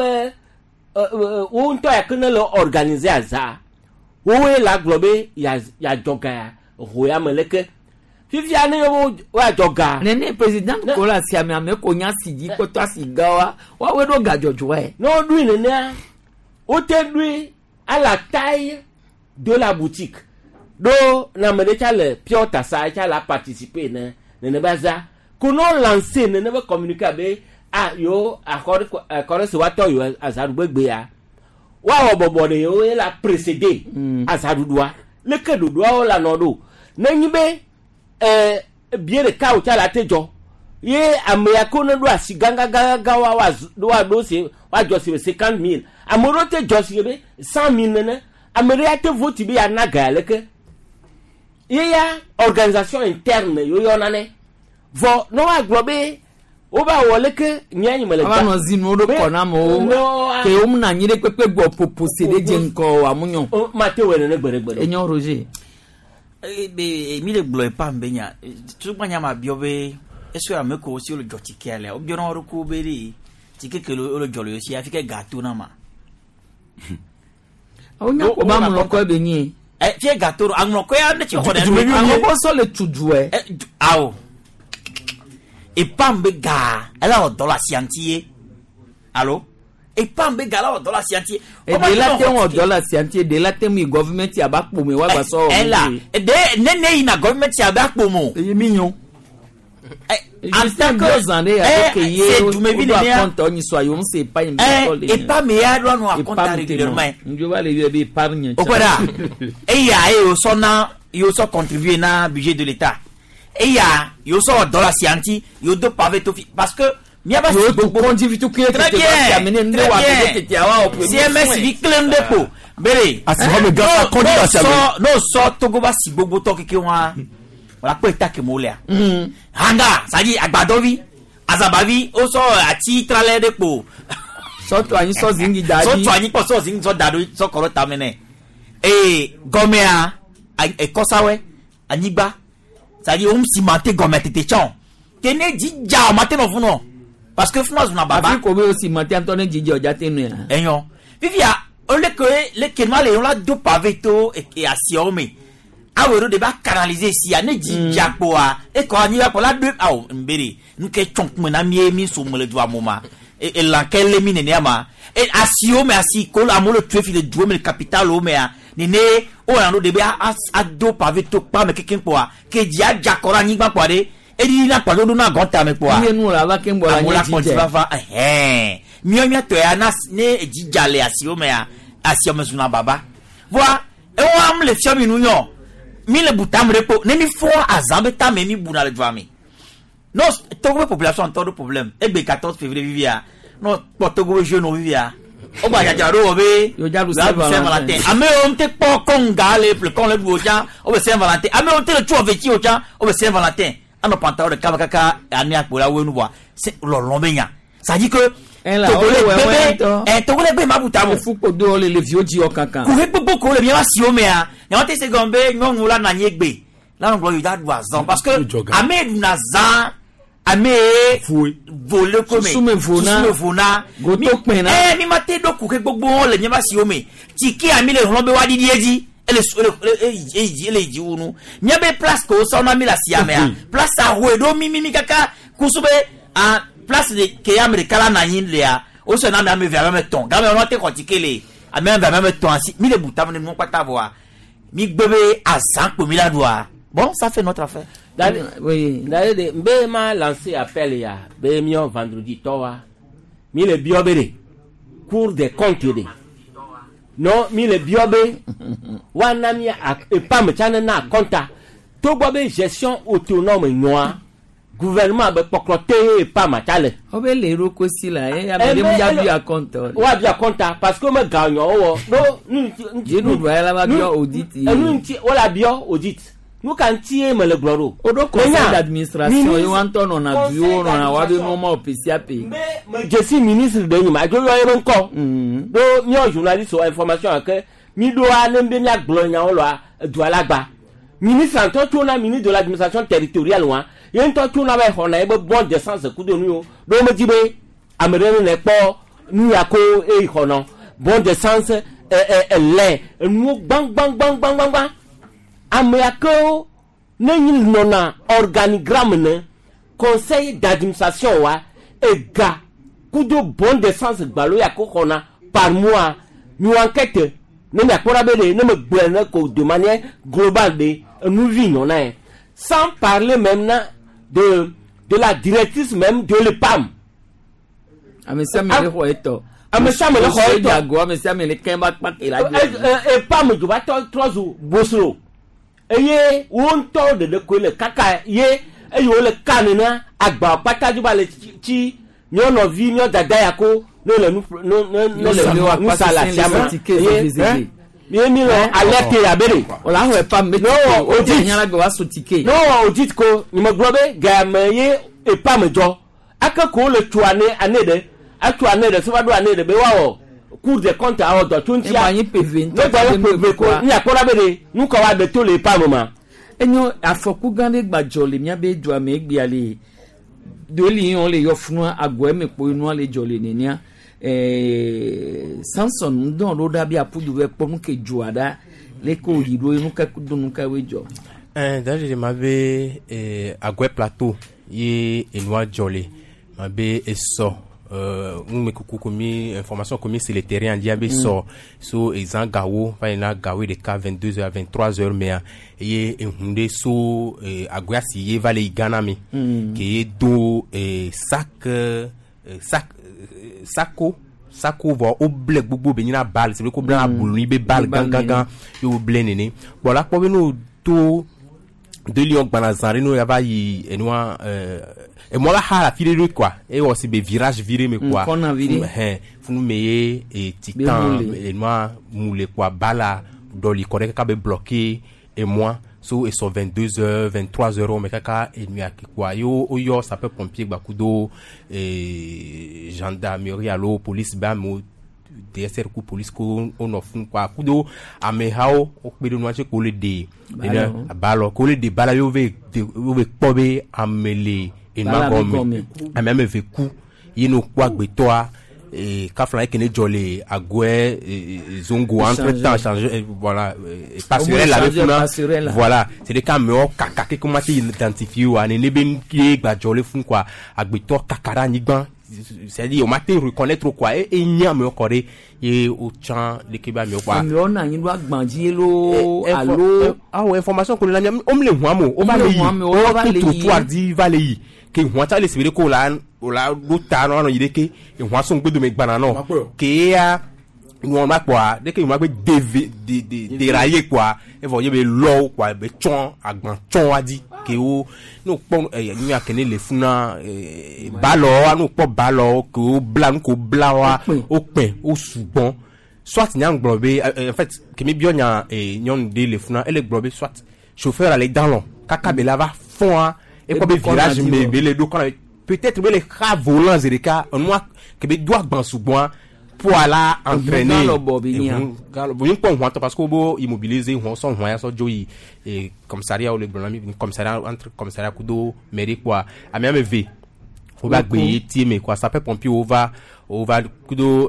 ya kana le organiser aza wo la globe ya joga roya meleke fifia ne wa joga nene président ko la si ame ko nya siji ko to asigawa wa we do gajojo e no du nene o te du à la taille de la boutique do na me de chale piota sa cha participer ne baza ko no lancer ne be communiquer be yo accord se wato yo azaru gbegbe ya wa obobode yo la précédé azaru doa le ke do doa la no do nanyi be bien de ka o cha la tejo ye ameya ko ne do asi ganga wa do se wa jo se 50,000 amoro te jo se be 100,000 ne ameya te vote bi ana gale ke ye ya organisation interne yo nane vo no wa globe o ba wole ke nyanyi mele ba no zinu do kona mo ke o mna nyire pepe gbo popose de je nko amunyo mate we ne gbere enyo Roger be mi le glo e pa mbenya tu gbanya ma biobe eso ya meko si o lo jotike ale o bi no ro ko beri tike lo lo jolo si afike gâteau na ma o nya ko ba mo lo ko be yin tie gâteau an ko ya ne ti ko de an ko so le tuju awo e pambe ga ala o dollar siantie allo e pambe ga ala o dollar siantie e de la te o dollar siantie de la te mi government ya ba po me wa gba so ela de ne ina government ya ba po mo e mignon en tant que zande ya que ye o compte on so ayo on sait pas e pas me ya do no a compte régulièrement njo va le be épargne o kwara e ya e o so na yo so contribuer na budget de l'état et ya yo so dollar sianti yo do pavé to parce que mi aba yo to conduit tout que très bien CMS victime depo bere asima me gasa conduit à ça no so to go ba si gbogbo to keke wa wala pe ta ke molia hanga saji agbadovi azabavi o so ati trale depo so to ani so zingi dadi so to ani po so zingi so dadu so koro tamene gomea e kosawe anigba c'est-à-dire on cimenté comme était chon tene dija matin no funo parce que funo na baba afi ko be o cimenté Antoine dija oja tenu eyan vivia o le kenma le on la do paveto et asiome awero de ba canaliser si ane dija po a e ko ani ba po la de aw mbere nke chonk me na mi so mo le do amoma et la kelle mi ne ama et asiome asi ko la mo le tuer fi de do me capital o me a nene o anu de ba ado paveto pa me keken po a ke dia jakora ni gba pare e di na pa do na gonta me po a ni nu la ba ken bo la ni ti va mi to ya na ne ejijale asio me a asio me suna baba voa e o am le fio mi nu yo mi le butam repo ne mi fo azambe ta me mi buna le dvami no to population to do problème e be 14 février vivia no Togo je no vivia o ba ja jaro obe yo jaru Saint-Valentin ame on te po konga le kon le boja o be Saint-Valentin ame on te le tu avec o ja o be Saint-Valentin ano pantao de kaka ani apola wenu wa c'est lo lombenya ça dit que Togo le be mabuta mo fu ko do le vieux ji o kankan ku he popo ko le bien si o me a na te se gombe ngonu la na nyegbe la nglo yu da doazan parce que ame na za ame vole comme sume vona goto pena mi mate do ku ke gbogbo le nyeba si o me ti ki ami le ron be wa di eji ele ji unu nyebe place ko so na mi la si ame a place a ho do mi kaka kusube a place de ke amerikala na yin le a o so na mi ame via même ton ga me on te kotikele ame via même ton si mi le buta me non pata voa mi gbebe azan ko mi la doa bon ça fait notre affaire oui d'ailleurs mbe ma lancé appel ya be mi vendredi towa mi le biobere cour des comptes de non mi le biobe wana mi e pa me chana na compta to bobe gestion autonome noa gouvernement be pokrote e pa ma chale obe le roko si la ya be mu ya bi account wa bi account parce que me ganyo o no nous doit la ba bio audit nous wala bio audit nous kan tie me le gloro odo conseil d'administration yo antono na bureau na wa be no ma officiel pe je suis ministre de Nima jo yo ero nko do mi o journaliste o information que mi do a nembe mi aglo nya o lo do alagba ministre anto na ministre de l'administration territoriale wa yen to na ba ho na e bon de sens ku do nu do me jibe amere ne po nu ya ko e ho no bon de sens le nu bang ameako ne nona organigramme ne conseil d'administration wa ega kudo bon de sens gbalo ya ko kona par mois nous enquête ne me akora bele ne me gbene ko de manière globale de nous vivons na sans parler même de la directrice même de l'EPAM amesa mele ho eto amesa mele ho eto jago amesa mele kemba pak ila EPAM do ba 3 jours bosro eye won to de ko le kaka ye e yo le kanina agba pata juba le chi nyo no vi nyo dada yako no le sala chama mi no alerte ya bere ola ho e pa me no o di nyala go waso tike no o di ko ni mo globe ga maye e pa mejo aka ko le tuane anede atu anede so ba do anede be wa o cour de compte a o do tunti a ni pv no ba ko ni akora bere nu ko wa de to le pa mama enyo afoku gande gbajo le mia be do ame gbi ale do li on le yo funu agbo e me po inu ale jole nenia Samson ndon lo da bi apudu we po nke juada le ko yido inu ka kudunu ka wejo d'ailleurs je m'avais agwe plateau ye enwa jole m'avait eso me kuku komi information komi sur le terrain diabe so exan gawo va na gawe de ka 22h à 23h mais ye hunde so agwe si ye va le Ghana mi ke do sako vo o ble gbogbo be nyina bal se ko bla bulu ni be bal gangan yo ble nene bon la po be no to de lion banazari no ya ba yi enwa et moi la hala file quoi et aussi be virage viré mais quoi funu meye et titan et moi moule quoi bala dans les correct ka be bloqué et moi so et sont 22h 23h mais kaka et nuit quoi yo ça peut pompier bakudo et gendarmerie allo police ba mo DSR ku police ko on offre quoi kudo amehao o be no che ko le de balo ko le de bala yo ve pobe amele et ma gomme même vécu yino kwa gbetoa et kafla ekene jolé agwe zongo entre temps changer voilà passerelle la voilà c'est des cas me kaka ke comment identifier wa ne ben ki gba jolé fun quoi agbeto kakara nigban c'est dire au matin reconnaître quoi et nya me coré et au champ de keba me quoi me on a ni doit gbandi lo allo information ko la on me le huamo on va le trottoir di va le ke huata le sibere ko la do ta no yide ke hua so gbedo me gbana no ke ya no ma kwa de ke ma gbe dérailler quoi e vo ye be lo quoi be chon agban chon adi ke o no pon ni akene le funa balo no po balo ko bla wa o pe o sugbon soit nyang globe en fait ke mi bionya nyon de le funa ele globe soit chauffeur aller dans l'on kaka be lava fond et comme virage mais les deux peut-être les cas volants et les cas moi que be doit ban soubon pour aller entraîner parce que bo immobiliser on son moyen so joyi et commissariat ou le grand commissariat entre commissariat kudo mairie quoi a même v faut pas gagner team quoi ça peut pompier on va kudo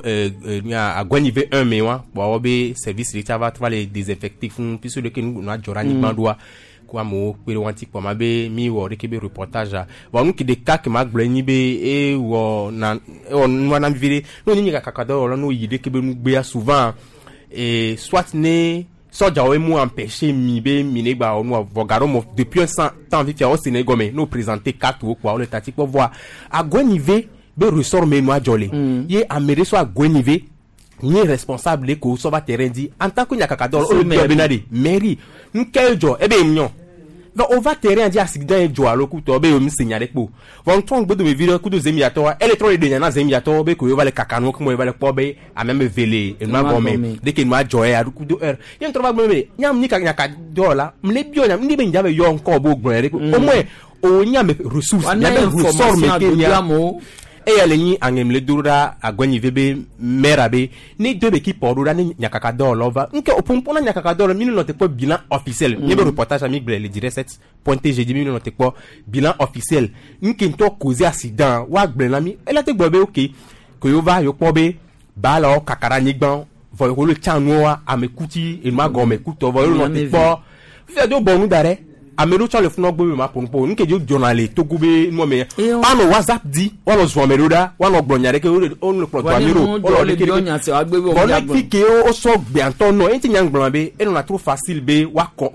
à Guanive 1 mais moi bon be service l'état va les désinfecter puisque le que nous a jorani bandoa quoi mo pe wanti kwa mabe mi wo de kebe reportage wa nu ki de ka ke magble ni be e wo na on na vire no ni ka kakado lo no yide kebe nu gbe souvent et soit ne soja o mu empêcher mi be mi ne gba onu vogaro mo depuis un temps vite au Sénégal mais nous présenter quatre quoi on le tati pour voir à Guenive be ressort me no ajole ye amere so à Guenive ni responsable ko so va terrain dit en tant que nyakakado o le benade mairie nkeljo ebe mignon donc on va terrain dit accident e jo alo kuto be o mi signale po von ton gbodo me video kudo zemiato electro de nyana zemiato be ko yo va le kakano ko mo va le pobe a même vele e ma gomme de ke no ajoe a kudo er yen trova me nyam ni nyaka dola mle bio nyam ni be njabe yo nko bo gbere ko o mo o nyam ressources nyam ressources me ke nyam et elle ni angemle dura agwani vebe merabe ni deux équipes orura ni nyakaka dolo va nke opompona nyakaka dolo minu note pas bilan officiel ni be reportage ami le direct 7.tg di minu note pas bilan officiel nke nto causer accident wa gble lami elle te gbobe OK ko yo va yo pobe bala kakara nigban vo ko le chanwa amekuti e ma gome kuto vo yo note pas fi do bonu dare amero cha le funa gbo ma ponpo nke jo journal to gube no me pa no WhatsApp di won zo ameroda won gbonyare ke o no pro to amero o le ke donya se agbebe o ya gbo ke o so gbe anton no enti nyang gbon be e no na trop facile be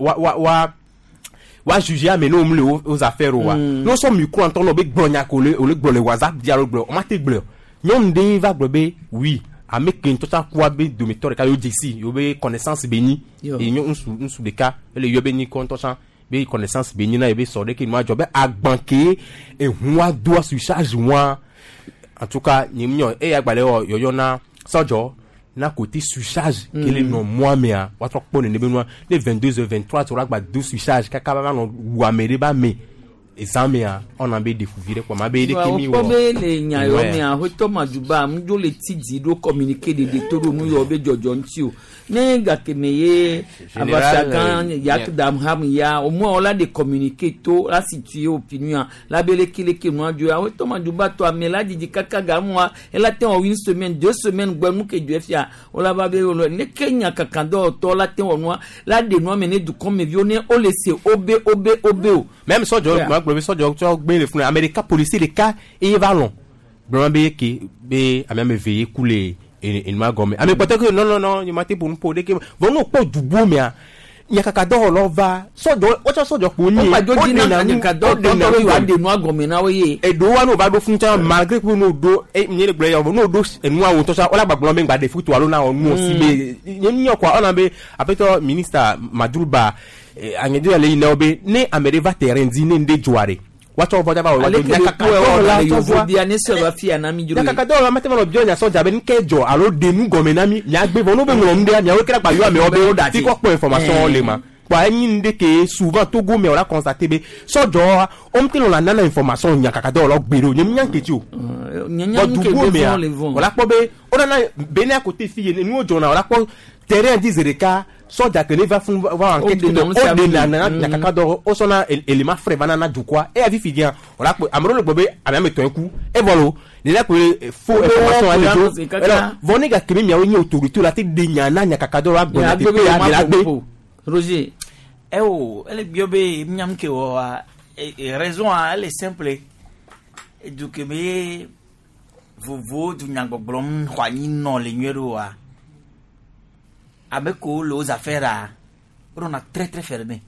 wa juger ameno mle aux affaires wa no so micro anton no be gbonya ko le gbole WhatsApp di aro gbo o ma te gbo nyom de va gbe oui avec une total quoi be domitor ka yo disi yo be connaissance beni et nyom sous de cas le yo beni kontosan be connaissance be nyina e be so de ke no ajo be agbanke ehun ado surcharge wan en tout cas nyimnyo e agbale yo na sojo na côté surcharge que les non moi mais wa trop pone ne benwa les 22h23 tu ragba 12 surcharge kaka ba no wa mere ba me examia on a be découvrir quoi ma be de kimi wo le nyayo mi a hoto maduba mjo le tidi do communiquer de todo nu yo be jojo ntio ne ga keneye abasakan yak dam ham ya au moins on l'a de communiquer to la situer opinion la bele kile ke mo jo a hoto maduba to amela di kaka ga moi elle a ten en une semaine 2 semaines gwanu ke du fia on la ba be ne kenya kaka do to la ten on la de no mene du comme vionner on laisser obe même so jo le sojo tu gbe le fun America police les cas et valon vraiment be ki be a même veiller couler et ma gomme mais peut-être que non il m'a été pour nous pour que vont nous pas du bout mais nya kaka do lo va sojo ko ni o do dina nya do wa de no gomme na we e do wa no ba do fun tan malgré que no do e ni le gbe yo no do e nu awon to sa o la gbagbo me gba de futu alo na onu si be ni kwa ona be apeto minister Madruba angedu ale ina obe ne America terrain di ne nde joare wacho boja ba wa la yo dia ne se ba fi ana mi juro kaka do la mate ba bio nya so jabe nke jo alo de nu gome na mi nya gbe no be mo mde nya we kira pa yo ame obe ti ko po information le ma kwa yin de ke souvent Togo me on a constaté be so jo o mte la nana information nya kaka do lo gbero nya nya nketi o nya nke devant les vents wala po be o na bene à côté fille nu o jo na wala po terrain 10 reka soja que ne va enquête de na kaka do o sona élément frais banana du quoi et avi fidian wala amro le bobe a même to un coup et voilà il a que faux information à l'éjo alors voni ga kimi mi awoni autorité la te de nyana nya kaka do la go na te la be Roger elle biobe mnyam ke o raison elle est simple et du que me vous du nyangboglom kwani no le nyero wa avec les affaires on a très fermé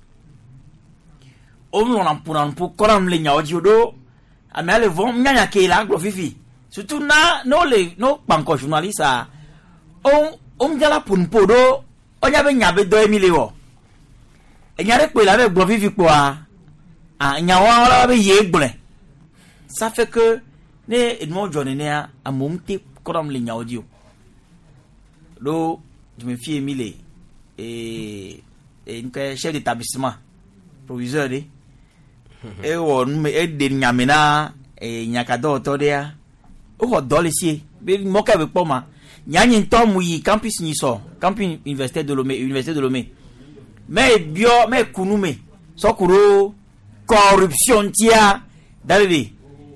on a pour comme les nyaodiodo mais les vont nyanya ke la glo fifi surtout na no banco journaliste on gala pour podo on yabe nyabe 2000 euro e nyare pe la avec glo fifi quoi nyawa la be yegle ça fait que ne edmo journée a momte comme les nyaodio do je me fie Emile et une chef d'établissement proviseur de et on me de nyamena et nyakado todia o do le sie be moka be poma nyanyi tom yi campus ni so campus université de Lomé mais bio mais kunume so kuro corruption tia dalé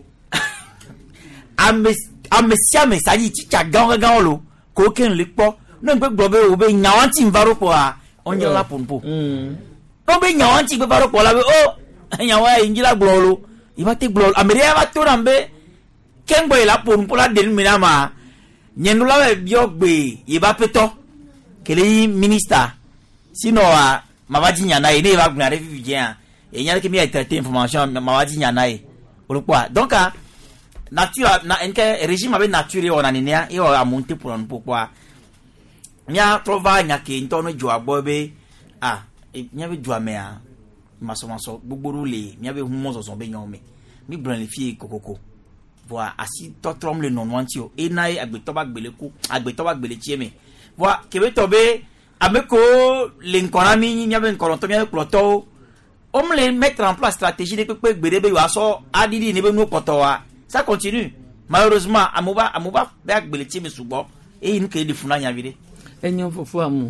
amesia me saji chicha gangolo ko ken le po non pe globe obe nyawanti mbaro po a onje la pompo obe nyawanti pe baro po la be o nyawa injila glolo ibate glolo ameria ba to nambe kengbo la pompo la den minama nyendo la bio gbe iba peto kele minister sino a mabaji nyana e ne ba gunare vivien e nyana ke mi a traiter information mabaji nyana e olukwa donc nature na enke régime avec nature on anenia e o a monter pour un pourquoi nya trova nya ke ntono joa bobe nya be joa me maso gbogboro le nya be humo so be nyome mi bran le fie kokoko voa asi totrom le non wantio e nai agbeto ba gbele chieme voa kebe tobe ameko le nkonami nya be nkoronto nya ploto le mettre en place stratégie de pepe gbede be waso adidi ne be no potowa ça continue malheureusement amuba be gbele chieme subo e inu ke de funa nya vide enyo fofu amu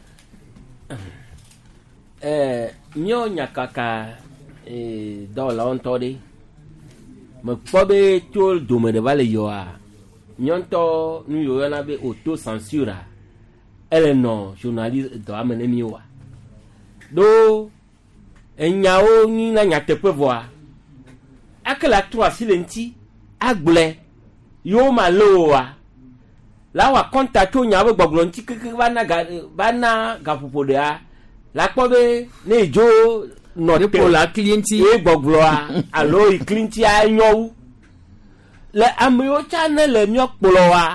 nyo nyakaka dans la ontode me pobe tout domaine de vale yoa nyonto nu yo na be auto censure elle non journaliste do amene miwa do enyao ni na nyate pe voir akela 3 silenti agble yo maloa la wa contact nya be gbogblo nti keke bana gapopo de a la pobe ne jo no de pour la clienti e gbogbo a allo i clienti a nyowu le amyo channel le myo polo wa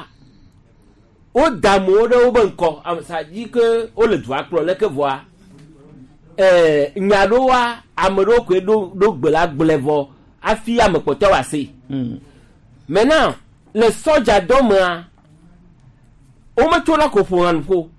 o damo de o banko am sa di que o le doit pro le que voir nyadowa amero ko do gbela gblevo afi amepoto wase. Maintenant les soldats d'Oma o me tola ko fon po.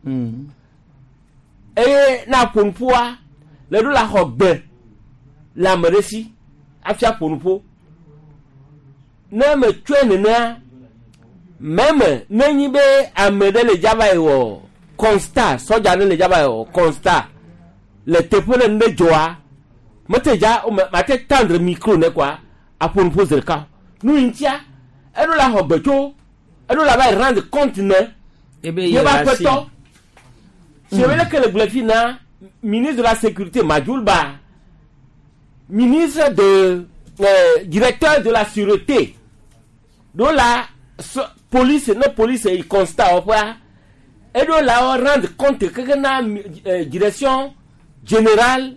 Na ponpoa le do la hogbe la meresi afia ponpo na me twene na meme nanyi be amede le jaba wo constat soja ne le jaba wo constat le tepele ne joa mateja o mate tendre micro ne kwa a ponpo zerka nu intia e do la hogbe to e do la ba rendre compte ne ye ba peto je veux que le Blefina, ministre de la sécurité Majoulba, ministre de directeur de la sûreté, dont la police, nos police, il constate au point, et dont la rendre compte que la direction générale,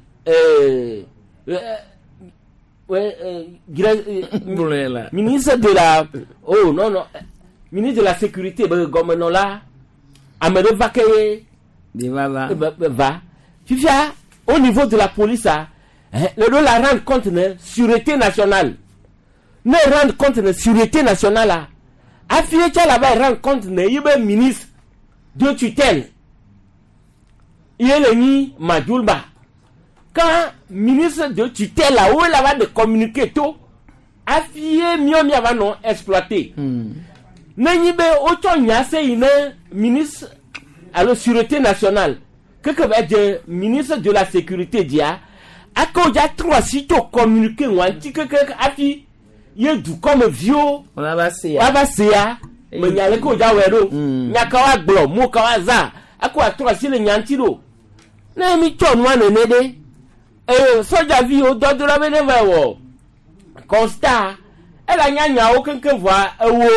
ministre de la, ministre de la sécurité, comme là, Amadou Bakeye. Va. Fifia, au niveau de la police, le doit la rendre compte de sûreté nationale. Ne rendre compte de sûreté nationale. Affilié là-bas, rendre compte de ministre de tutelle. Il est le ni Majoulba. Quand ministre de tutelle là, où là-bas de communiquer tout, affilié mieux va non exploiter. N'aybe autant nyase ine ministre à la sûreté nationale, que va être ministre de la sécurité dia, à cause de 3 sites communiqués ou anti que afi, y'a du comme vieux, on va se mais y'a le coup d'awero, y'a kawa blo, mo kawaza, à quoi 3 sites nyantiro, n'a mis ton one nede, soja vie au dos de la bénévole, constat, elle a nyanya aucun que voit,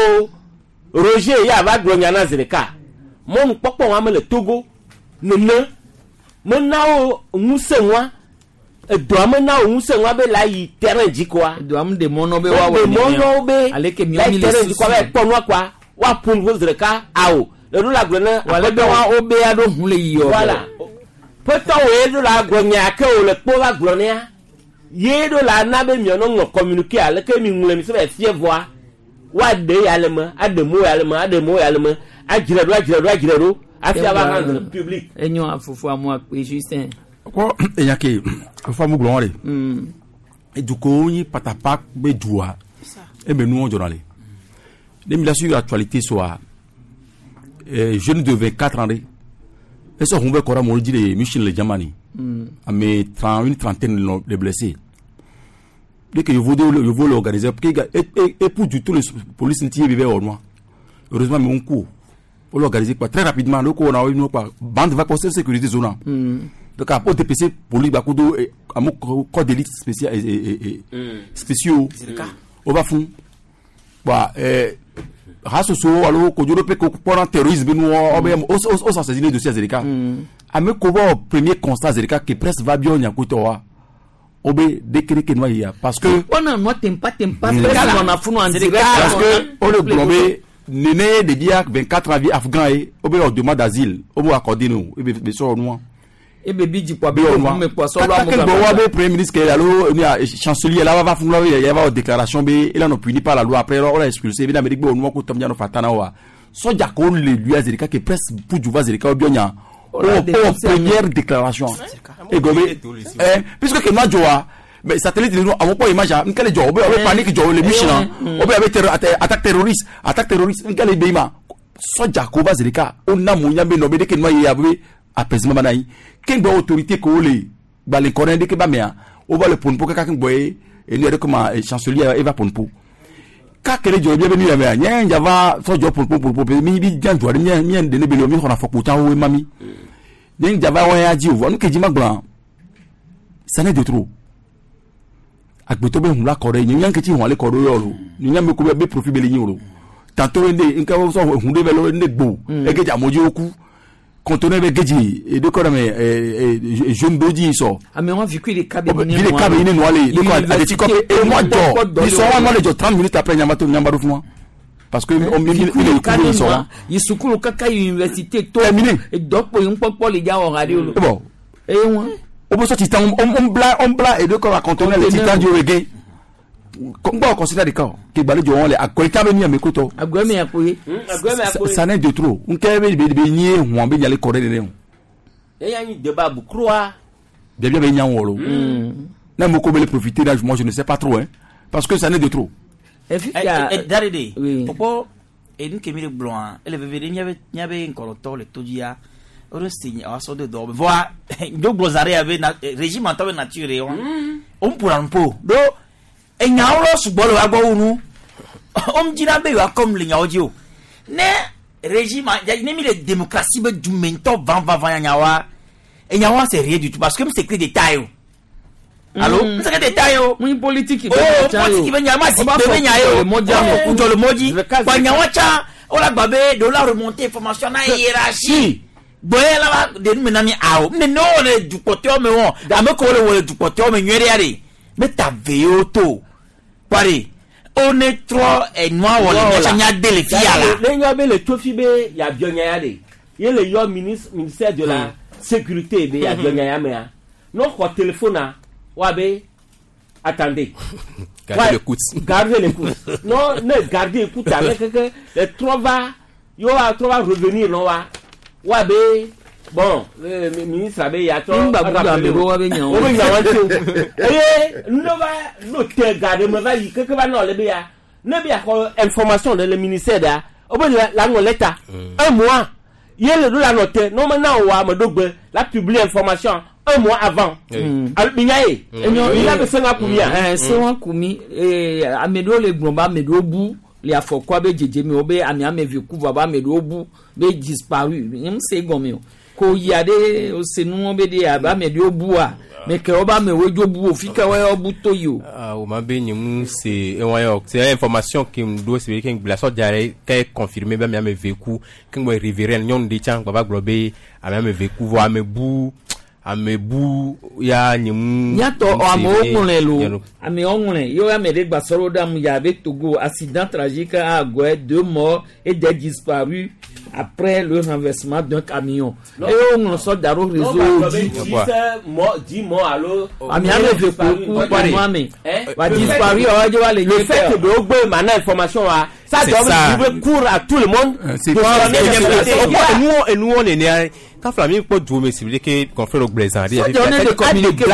Roger y'a va glonyana zereka. Mon papa wa le Togo nene menao musenwa doamena musenwa be la yi terrain di quoi doam de mono be wa be aleke mi mi terrain di quoi be ponwa kwa wa pun vozreka ao le do la glona wala be wa obe ado hunle yi o voilà poto we do la glonya ke o le po wa glonia ye do la na be mi no communiquer aleke mi ngule mi se be fie voix wa de yalema ademo yalema ajirado afia ba rendre public enyo afufu amu pe Justin ko enyake famu glonre et du ko yi patapa be dua e be nu on journal les médias sur l'actualité soit jeune de 24 ans et ça on veut qu'on mo dire Michel le Jamani mais 30 de blessés dès que je veux l'organiser et pour du tout les police n'ti bébé au noir heureusement mais on court pour l'organiser pas très rapidement le ko na une pas bande va poster sécurité zone donc à pour DPC police ba kudo amo corps d'élite spécial et spéciaux on va fond bah raso so alo ko juro pe ko pour terrorisme nous on s'assassiner de ces Zerika ame ko ba premier constat Zerika que presse va bien nyakutowa obe décret que noya parce que on a moi t'aime pas on a funu en direct parce que on le blomé néné de dia 24 ans vie afghan et obe on demande d'asile obe accorder nous et be so nous et be biji kwa be me kwa so la mo be premier ministre que allo chancelier là va funu il y a déclaration be il a puni par la loi après on l'a expulsé bien Amérique be on ko tom no fatana wa so jako le lui azerika que presse pour du vazerika obionya première déclaration et gobé puisque que moi joa mais satellite nous avons pas image quel est job on panique job le mission on peut attaque terroriste quel est beima so jako vazerika on a munya be no be que moi y avait apaisement banai ken do autorité ko le ba le corner de que ba mea on va le pon pour quelqu'un boy et lui comment chancelier Eva Ponpo ka kele job bien venu ya nya java so job pour mi bi jan job mi de ne be lo mi hona fokuta o mami nya java wa ya ji o nu ke ji magban ça n'est de trop agbeto be hun la kore nya ke ti hun le kore yo lo nya me ko be profit be le yin o tantôt ende nka so hun de be lo ne gbo e ke ja moji oku conteneur be geji et de quoi mais jeune doji so mais on vu que les cabines noir les quoi et moi ils sont moi les 30 minutes après nyamato nyambaro fuma parce que on me dit ils sont ils sukulu kaka université to et donc pour un popo les gars on radio bon et on peut sortir on bla et de quoi contenir les titans du reggae on considère des cas que balé du on les a collecté venir mes couteaux agweme apoye ça n'est de trop on kebe be nier on be yale correr de et y a une débat croix bien ben yan wolo na mo ko bele profiter là moi je ne sais pas trop hein parce que ça n'est de trop Daride popo et une kemire blanc elle veut venir n'y avait encore tort le todia on signe à so de do voir do blozare avec régime en temps nature on pour un peu do e nyawo sugbolo agbo unu jira be wa comme le nyawo ne régime ya ne mi le démocratie be du mento van nyawa e nyawa c'est rien du tout parce que c'est que des détails allô c'est que des détails oui politique politique be nyama si be nyayo mo le moji kwa nyawa cha ola gbabe de la remonter information na hiérarchie boye la de menami awo ne no le du côté o me won da me ko le du côté o me nwere yare mais ta veoto pari on est trop et moi on les nya de les filles là les nya be le tofi be ya bionya ya de ye le yo ministère de la sécurité be ya bionya ya me non ko téléphone wa be attendez gardez l'écoute non ne gardez écoute avec que les trois va revenir non wa be bon le ministre avait yato no te garde me va y que va non le bia ne bia ko information de le ministère da obo la no l'état un mois yele do la noter non maintenant wa me dogbe la publier information un mois avant albiñaye il a besoin à combien c'est un kumi amedo le glomba medo bu les afokwa be jeje mi obe ami veku va medo bu be disparu im se gomio ko yade o senu obe de aba medo bu a mais que oba me wejo bu o fika wa obu to yo o ma be nyimu c'est information qui me doit c'est que la sorte diare qu'est confirmé ba mi veku que mo révérend nyon de chan baba globe ami veku vo amebu ya nyimu nyato o amonelo ami onle yo ya me de gbasoro dam ya be Togo accident tragique à Goué 2 morts et des disparus après le renversement d'un camion et on sort d'aro réseau 10 morts allo ami ame ve ko pari va disparu o je va le fait que do gbe mana information a ça doit cours à tout le monde c'est pas nous on est quand Flamine peut jouer c'est vrai que confrère au Blaisan il y a des communiqués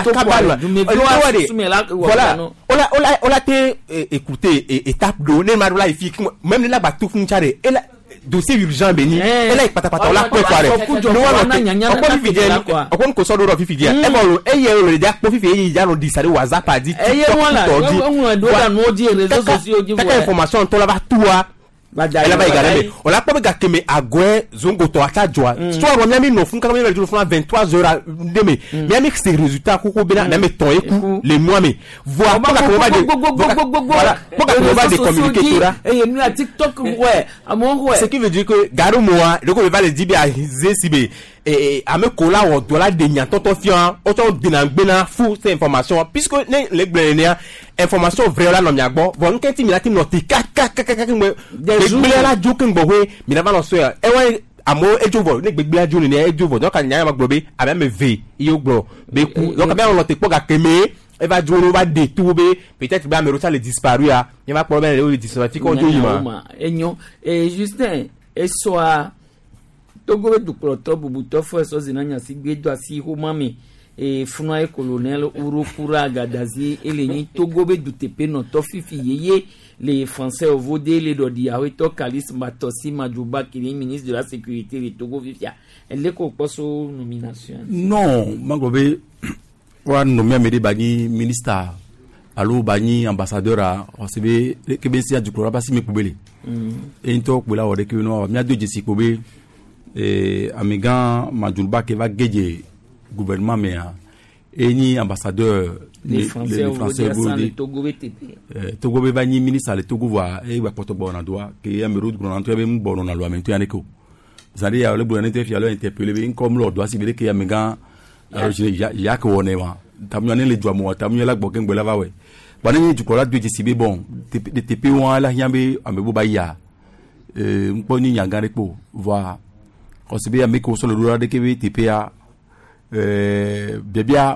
voilà on a été écouté étape donner marola il fit même là ba tout funchare et là dossier urgent béni et là patapata la quoi on ko so do fi dia e mo e ye le dia po fi e ya no di sare WhatsApp a di on doit no di réseaux sociaux di information to la ba toi elle va égaler on l'a pas gâté agwe zongo to atajwa soit on a mis no fun quand même le 23h demain mais avec ces résultats koko bena na me ton eku les mois mais voir pas comment voilà pas va de communiquer là et nous à TikTok ouais à mon ouais ce qui veut dire que garu moa le ko va le dire à zesibe et à me coller au dollar de nyanto to fian auto dinangbena fou cette information puisque les blenia information vraie là no miagbo bon kenti mi lati no ti la joking bowe mi na va no so e wa amo ejovo ne gbegbe ajo ni ejovo no kan nyama magbobe aba me ve iyo gbo be ku donc bien on lo te po ga keme e va joro va de toube peut-être ba me rota le disparu a il va problème le disparu ko jo yima enyo et Justin et soit Togo du proto bubuto fo so zinanya si gbedo asi ho mami et funwa colonel urukura gadazi eleni Togo be du tepe no to fifi yeye les Français au vodé les dodiawe to Kalis Matosi Madjouba qui est ministre de la sécurité du Togo vifia elle est ko poso nomination non magobe wa nommé Amedi Bani ministre allo Bani ambassadeur a recebe que ben sia du Kora basi me kubele et into kula wode que no mi ado jesi kobe et amigan Madjouba qui va geje gouvernement mais et ni ambassadeur les Français le Togo BTP Togo be bani ministre le Togo va e wa poto bona doa que ya mero du na to be mbono na lo amento yaneko zari ya le bona te fi alo interpeller be comme lo doa sibele que ya mega ya ko wona wa tamyo ne le doa mo tamyo la gbo kengbe la va we bana ni du ko la de sibe bon de TP wa la yambe amebo ba ya mpo ni nyanga repo va ko sibe ya meko so le do de ke TP a bebia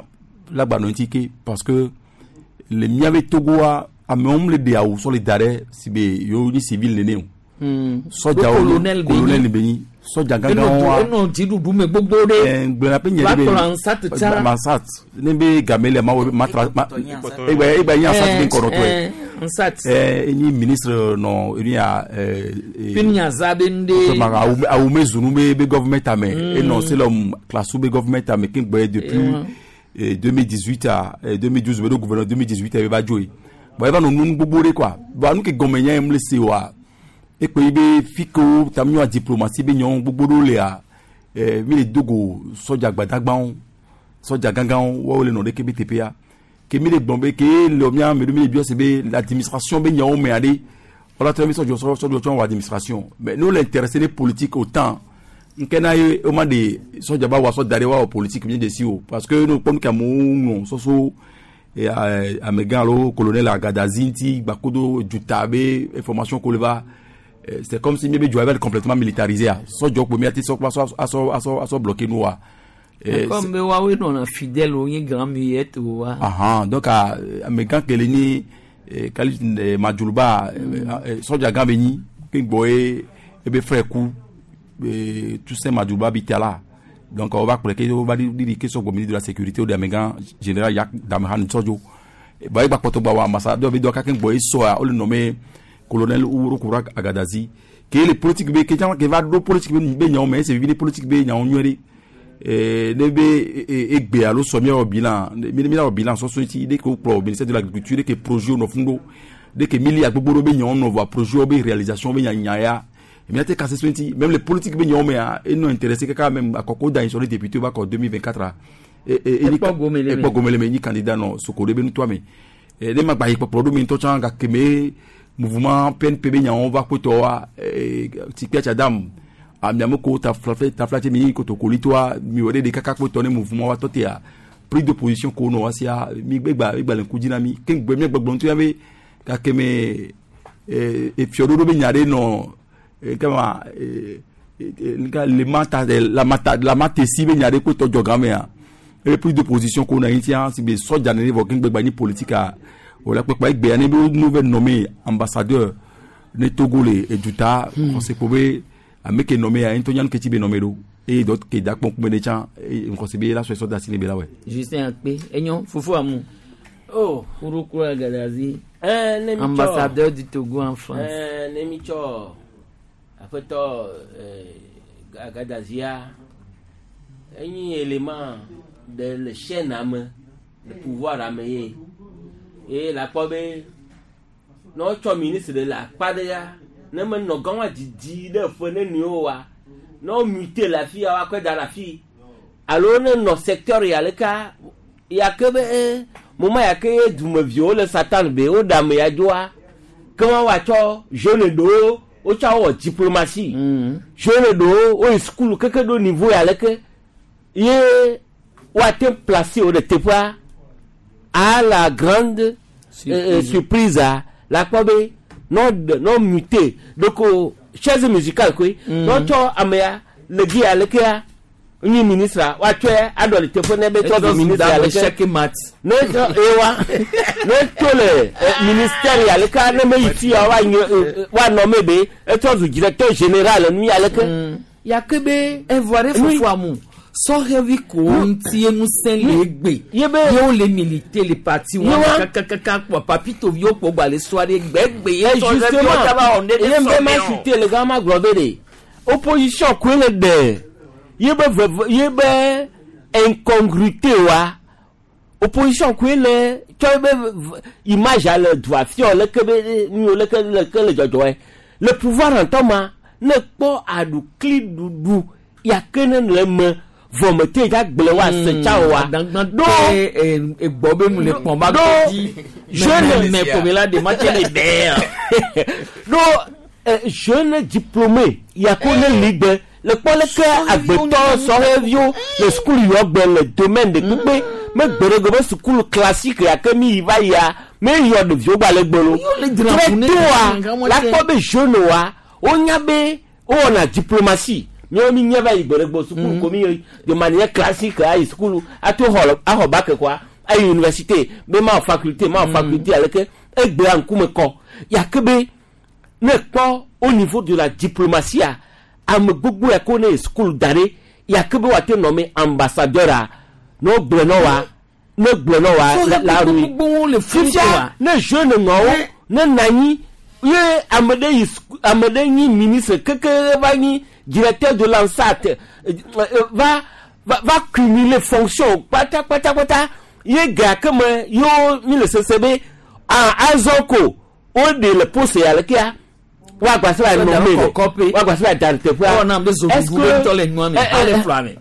la banontique parce que les miavé Togoa a membre de ou sur les daré si be yo ni civil néo soja colonel Beni soja ganga non ti du me gbogbo de gbera pe nyere be masat nembe gamele matra egba nya sat ben koroto sat ni ministre non ni a pinya zabende a ou mezunu be government ame et non c'est l'homme classe be government ame king boy depuis 2018 à 2012 le gouvernement 2018 avait pas joué bon eva non gbogbo de quoi ba nu ke gomenya em le sewa et que ibe fiko tamyo a diplomatie be nyon gbogbo le a mi le dogo soja gbadagban soja gangan wo le no de ke BTPA ke mi le bombe ke le mia me le bio c'est l'administration be nyon me aller on la transmission de so administration mais nous l'intéressé les politiques autant nkena ye o ma de soja ba wa so dare wa politique bien de si o parce que nous comme Cameroun so et à Megalo colonel Agadazinti Bakodo Djutabe information qu'on va c'est comme si Mébé Djouavel complètement militarisé so jok bo miati so so bloqué nous comme be wa we non fidèle au grand muette wa donc à Megan Keleni Khalid Majulba soja gambeni king boy e be frère coup tout ça Majulba bitala. Donc on va dire que sur le ministre de la sécurité ou de Megan général Yak Damhan Sojo ba ba poto ba ambassadeur bi do ka ken boy so a le nommé colonel Ouro Kourak Agadazi que les politiques be que va do politique be nyaw mais c'est vie politique be nyaw nyori nebe egbe alo so mi o bilan so ti de ko pro ministère de l'agriculture que projet no fundo de que milliard gbogbo be nyaw no va projet be réalisation be nyanya mais à tes même les politiques bien mais ils nous intéressé quand même à Koko dans sur les députés va en 2024 et pas gomele mais ni candidat non sokole ben toi mais les ma ba pour produire min to changa keme mouvement PNPB nya on va ko to tikya chadam amiamo ko ta flate mi ko to kolitoa mi wode de kaka ko to ne mouvement wa to te a prise de position ko no asia mi gbegba len kujina mi ken gbe mi gbogbon to yave ka keme e fiodo be nyare no kama les matas la mate si be nyare ko to jogame a et plus de position qu'on a ici si be soja ne vo king be ni politique a o la pe pa gbe ani be nouvelle nommé ambassadeur ne togolais et duta on se pouvait a meke nommé a Antonio Keti be nommé do et d'autres qui dak pon kumene chan on se be la so da sine be la we Justin Akpe enyon fufu amu Ouro Kourak Agadazi ambassadeur du Togo en France Nemicho après Agadazia un élément de la chaîne âme le pouvoir amené et la pobe notre ministre de la padea ne me no gwa didi de fone niowa no muter la fille à quoi dans la fille alors no secteur yaleka ya que moment ya que du me viole satan be o dame ya joa comment wa cho jeune do o cha o diplomatie jeune do o school quelque do niveau yaleka ye wa te placé au de tepa à la grande surprise la pobe non muté donc chaise musicale quoi non to amea le dia aleka ni ministre wa twa adole telefone be to ministre aleka check mat no ewa no to le ministère aleka na me yiti wa no mebe e to du directeur général ni aleka ya kebe evoire fofo amu so heavy konti enu sen legbe yo le militer les partis won kaka papito yo po gba le soirée gbegbe ye justement on est des ma citer le gars ma globé opposition kwele de yebe incongruité wa opposition kwele tobe image à le doit fiole le kebe ni le jojo le pouvoir en toma ne po adu clidou ya kenen le me vomete ja gbewa se chawa do e gbobe mu le pon ba di jeune mais pour la de match les der do jeune diplômé ya connaît ligue le poleke agbeto sorevio le school yo gbe le domaine de coupe me gbere go school classique ya kemi va ya me yo de vio gba le gbolo la pobe jeune wa onyabe o na diplomatie nyomi nyaba igbere gbo school komi de manière classique à school à to holo a ho back quoi à l'université même en faculté avec egbe ankume ko yakebe ne pas au niveau de la diplomatie à me gbogbo e ko ne school dare yakebe wa te nommé ambassadeur no gbenowa la rue le fifia ne jeune no ne nani ye amede ni ministre keke va ni directeur de l'ANSAT va cumuler fonction pata ye ga comme yo ni le CCB a azoko o de le poste ya le kia wa gba se nommé wa gba se dante pour est-ce que to le nyame ale flame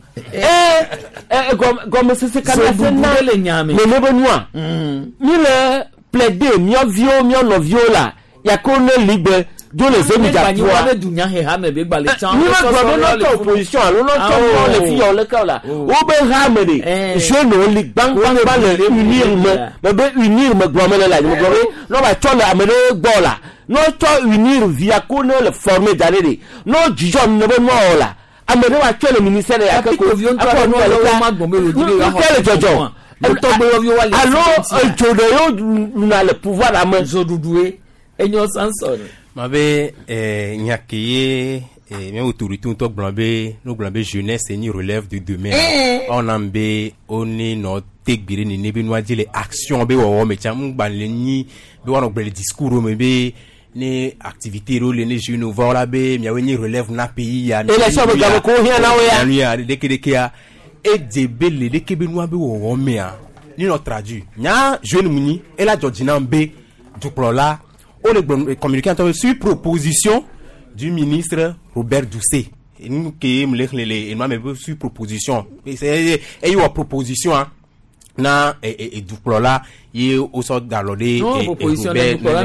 comme c'est kana le nyame le bonwa ni le plaider mi novio la ya ko le libre do les amis d'avoir dunya he ha me be gba le chan ni wa gba opposition lo to le fi on le ka la o be ha me de je no li bang ba le unir me gba me la me gba no ba to le amere gbo la no to unir via ko no le former d'aller no jijon ne be no la amere wa to le ministère ya ko akọ no le ma gbo me lo di le jojo alors Jodeyo n'a le pouvoir à main Zodoué et nous sans mabe nyakiye mais autorité on tok blanbe no blanbe jeunesse ni relève de demain on ambe oni no tegbiri ni nebi no adi les actions be wo me cham ban le ni be wono gbe le discours me be ni activité ro le ni jeune voilà be mi aweni relève na pays ya élection be gabo ko hia na we ya de ya et debele de kebe no be wo me a ni no traduit nya jeune muni et la Georgina mbe du plola on est communiqué sur proposition du ministre Robert Doucet. Et nous qui me sur proposition. Et il y a proposition na et du là il au sort d'alodé et proposition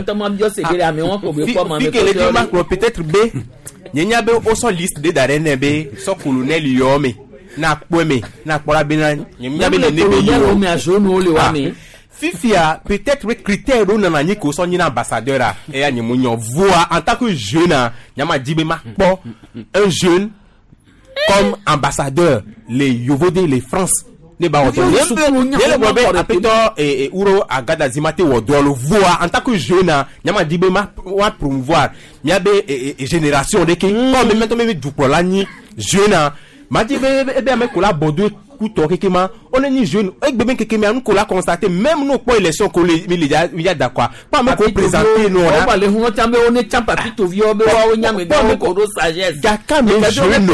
peut-être b nyanya be au sort liste de darene be so colonel yome na kweme na kpora be na nyanya be ne be yome a jono le wame Fifia peut-être critère on na ni ko so ni ambassadeur et ya nyimunyo voix en tant que jeune nyama dibe ma po un jeune comme ambassadeur les Yovode les France ne ba oto le bobe apito et uro agada zimate wodolo voix en tant que jeune nyama dibe ma wa promouvoir nyabe génération de qui comme maintenant même du la ni jeune ma dibe ebe me ko la bodo on est ni jeune et bébé que nous qu'on l'a constaté même nous pas élection qu'on les médias d'accord pas me qu'on présenter nous on va les on est champ papito vieux be wa onyame do ko do sagesse gaka me jeune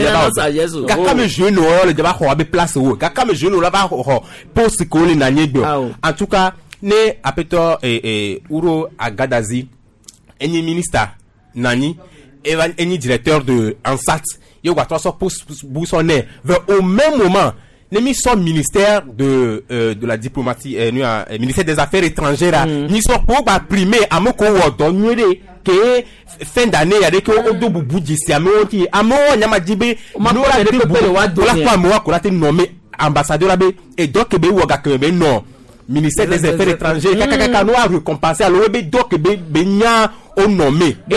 gaka me jeune le débat ko be place wo gaka me jeune la ba poste ko le na nyegbe en tout cas ne apeto uro agadazi eni ministre nani eni directeur de ANSAT yo gwa so bousonner vers au même moment ni son ministère de la diplomatie ministère des affaires étrangères ni so pour ba primer amoko wodo nwere que fin d'année il y a des ko do bubuji si amoti amo nyama dibe no la de la femme wa ko la te nommé ambassadeur abe et donc be wo ga ke be non ministère des affaires étrangères kaka no a récompensé alors be donc be nya au nommé et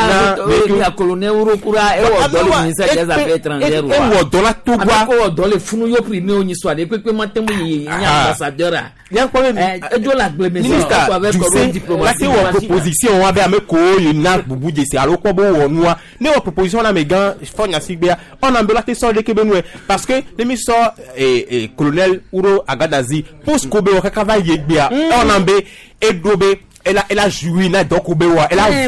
la colonel urokura e wo do le ministère des affaires étrangères e wo do la to gwa ko do le funu yo primer oni so ade pepe matem yi nya ambassadeur bien quoi e do la gble ministre avec comme diplomatie la proposition wa be ameko yina bubu de se alo ko bo wonu a ne wa proposition la megan fonya sigbea on ambela te so de kebenu parce que le mi so colonel Uro Agadazi post ko be o kaka va yegbea on ambe e dobe elle a joué na dokobewa elle a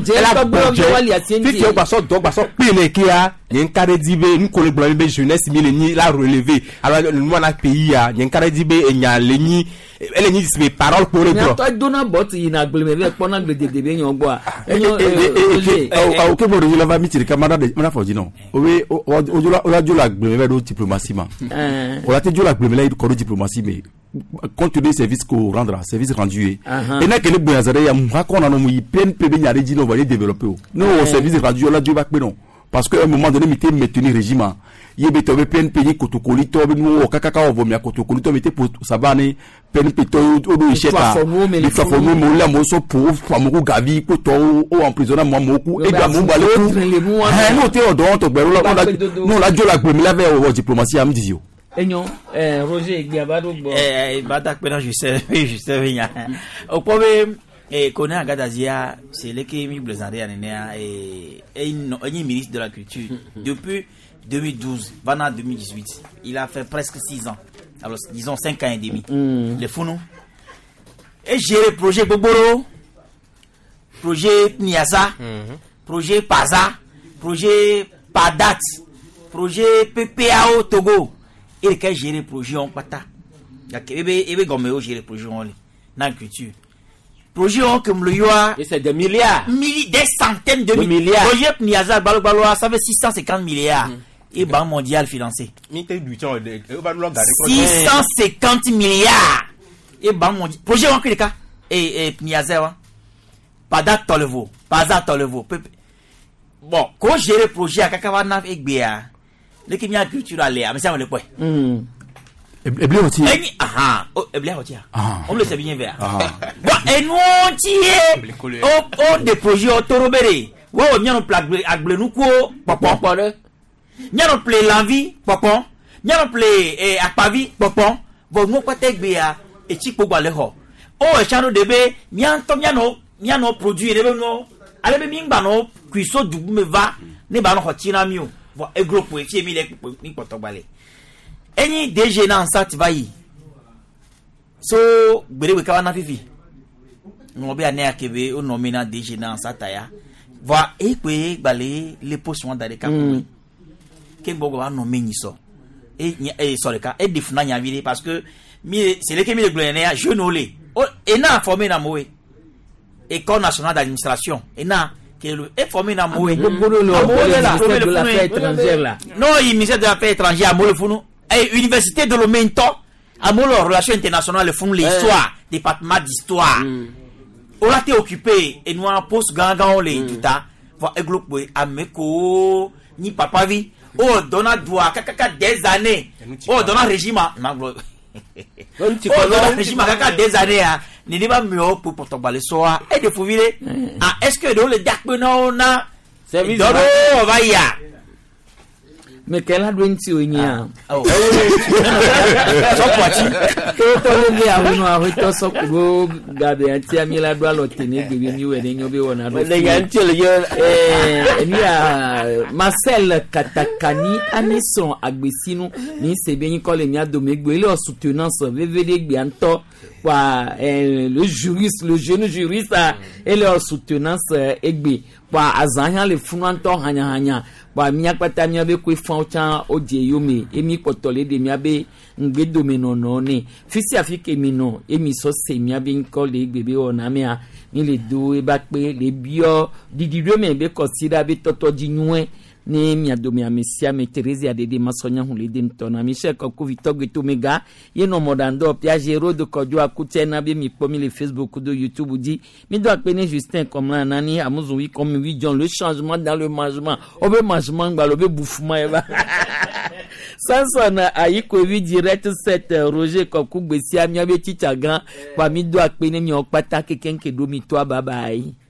fait passo pile qui a nyenkare dibe nkole blombe jeunesse mi le ni la relever alors nous na pays a nyenkare dibe enya le ni elle ni se parole pour le bro to dona bot ina gleme ve pona gbe de be yan gbo enyo o ke bo la va mitiri camarade na foji no owe o la gleme ve do diplomatie ma o la te la gleme la ko do diplomatie mais compte tenu service ko rendre service rendu et na que le boyazare ya mwa ko na no mu pen pe be nyare di no va développer no service rendu la dio ba pe non parce que à un moment donné mité maintenir régime yebe to be pen pe ni kotokoli to be no kaka o vomia kotokoli to mité pour sabane pen pe to o do cheta il faut former mo la mo so pour amoku gavi ko to o emprisonner mo moku e ba mo ba le no te o don to gbero la no la jo la gbe mi la ve o diplomatie am dizio Enyo Roger Giabado bo bata pena je sais rien au problème connaît Agadazia c'est le qui mi blazandé anenia et ministre de la culture depuis 2012 vana 2018 il a fait presque 6 ans alors disons 5 ans et demi le founou et gérer projet Boboro projet Niasa projet Paza projet Padat projet PPAO Togo et que gérer projet on pata ebe gomeo gérer projet on na culture projet on comme le yoa et c'est des milliards des centaines de milliards projet Niaza balo ça fait 650 milliards et Banque mondiale financé 650 milliards et Banque mondiale projet on que cas et Niaza Padat Tolevo Paza Tolevo bon quand gérer projet à kakavana et bia le qui m'a culture aller mais ça on le point et bien aussi et bien aussi on le sait bien vers bon et nous on des projets autorobéré ouais on y a un plat agble nous ko popon n'y a un play l'envie popon n'y a un play akpavi popon bon nous pas tek bia et chipo gale ho oh chano debe n'y no produit debe no ale be mingba no kuiso dugu me va ne ba no hotina miu vo e groupe e fie mi le ni poto bale eni DG na ansat vai so gbere we kawa na fifi no be ane akebe o nomina DG na ansat ya vo e pe gbale le potion da de ka ke bogo wa no meni so e sorry ka e difuna nya vile parce que mi c'est le que mi le glone ya je no le e na formé na moe École nationale d'administration et na qui est formé dans Moé le ministère de l'affaires étrangères là non il ministère de l'affaires étrangères à Molefunu et université de Lomento à Molo relations internationales le font l'histoire département d'histoire on a été occupé et nous en poste gangan les tout ça va églober ameko ni papa vi oh donna doit kaka des années oh donna régime régime kaka des années ni ba mio pour portobale soa et de fouvile est-ce que dans le dakbeno na service dodo vaya mais quelle a douenti onia so kwati to le ya uno a hoto so ko gabe anti amila do alotene de mi we ne nyobe wona do le yanti le ni a Marcel Katakani Anisson Agbesinu ni sebenyi ko le mi adomegbe ile soutenance VVD gbianto kwa le juriste le jeune juriste et leur soutenance egbe kwa azanya le funanto hanya kwa miakpata miabe ko fancha odie yome emi potole de miabe ngbedo menono ne fisi afike mino emi so se miabe nko le gbebe ona me a ni le do e ba pe le bio didido me be consider be toto jinwe ne miadomi amesia me Teresa de masonya hu le de mtona Michel ko Victor Getomega ye no modando pia Jero de Kojo akute na be mi pomi le Facebook do YouTube dit mi do apene Justin comme là nani amuzu wi comme wi John le changement dans le mangement obe mangement ngba lobe bouffement eba Samson ayiko wi direct 7 Roger Koku Gbesia mi abe chicha grand pa mi do apene mi opata keken ke do mi to bye bye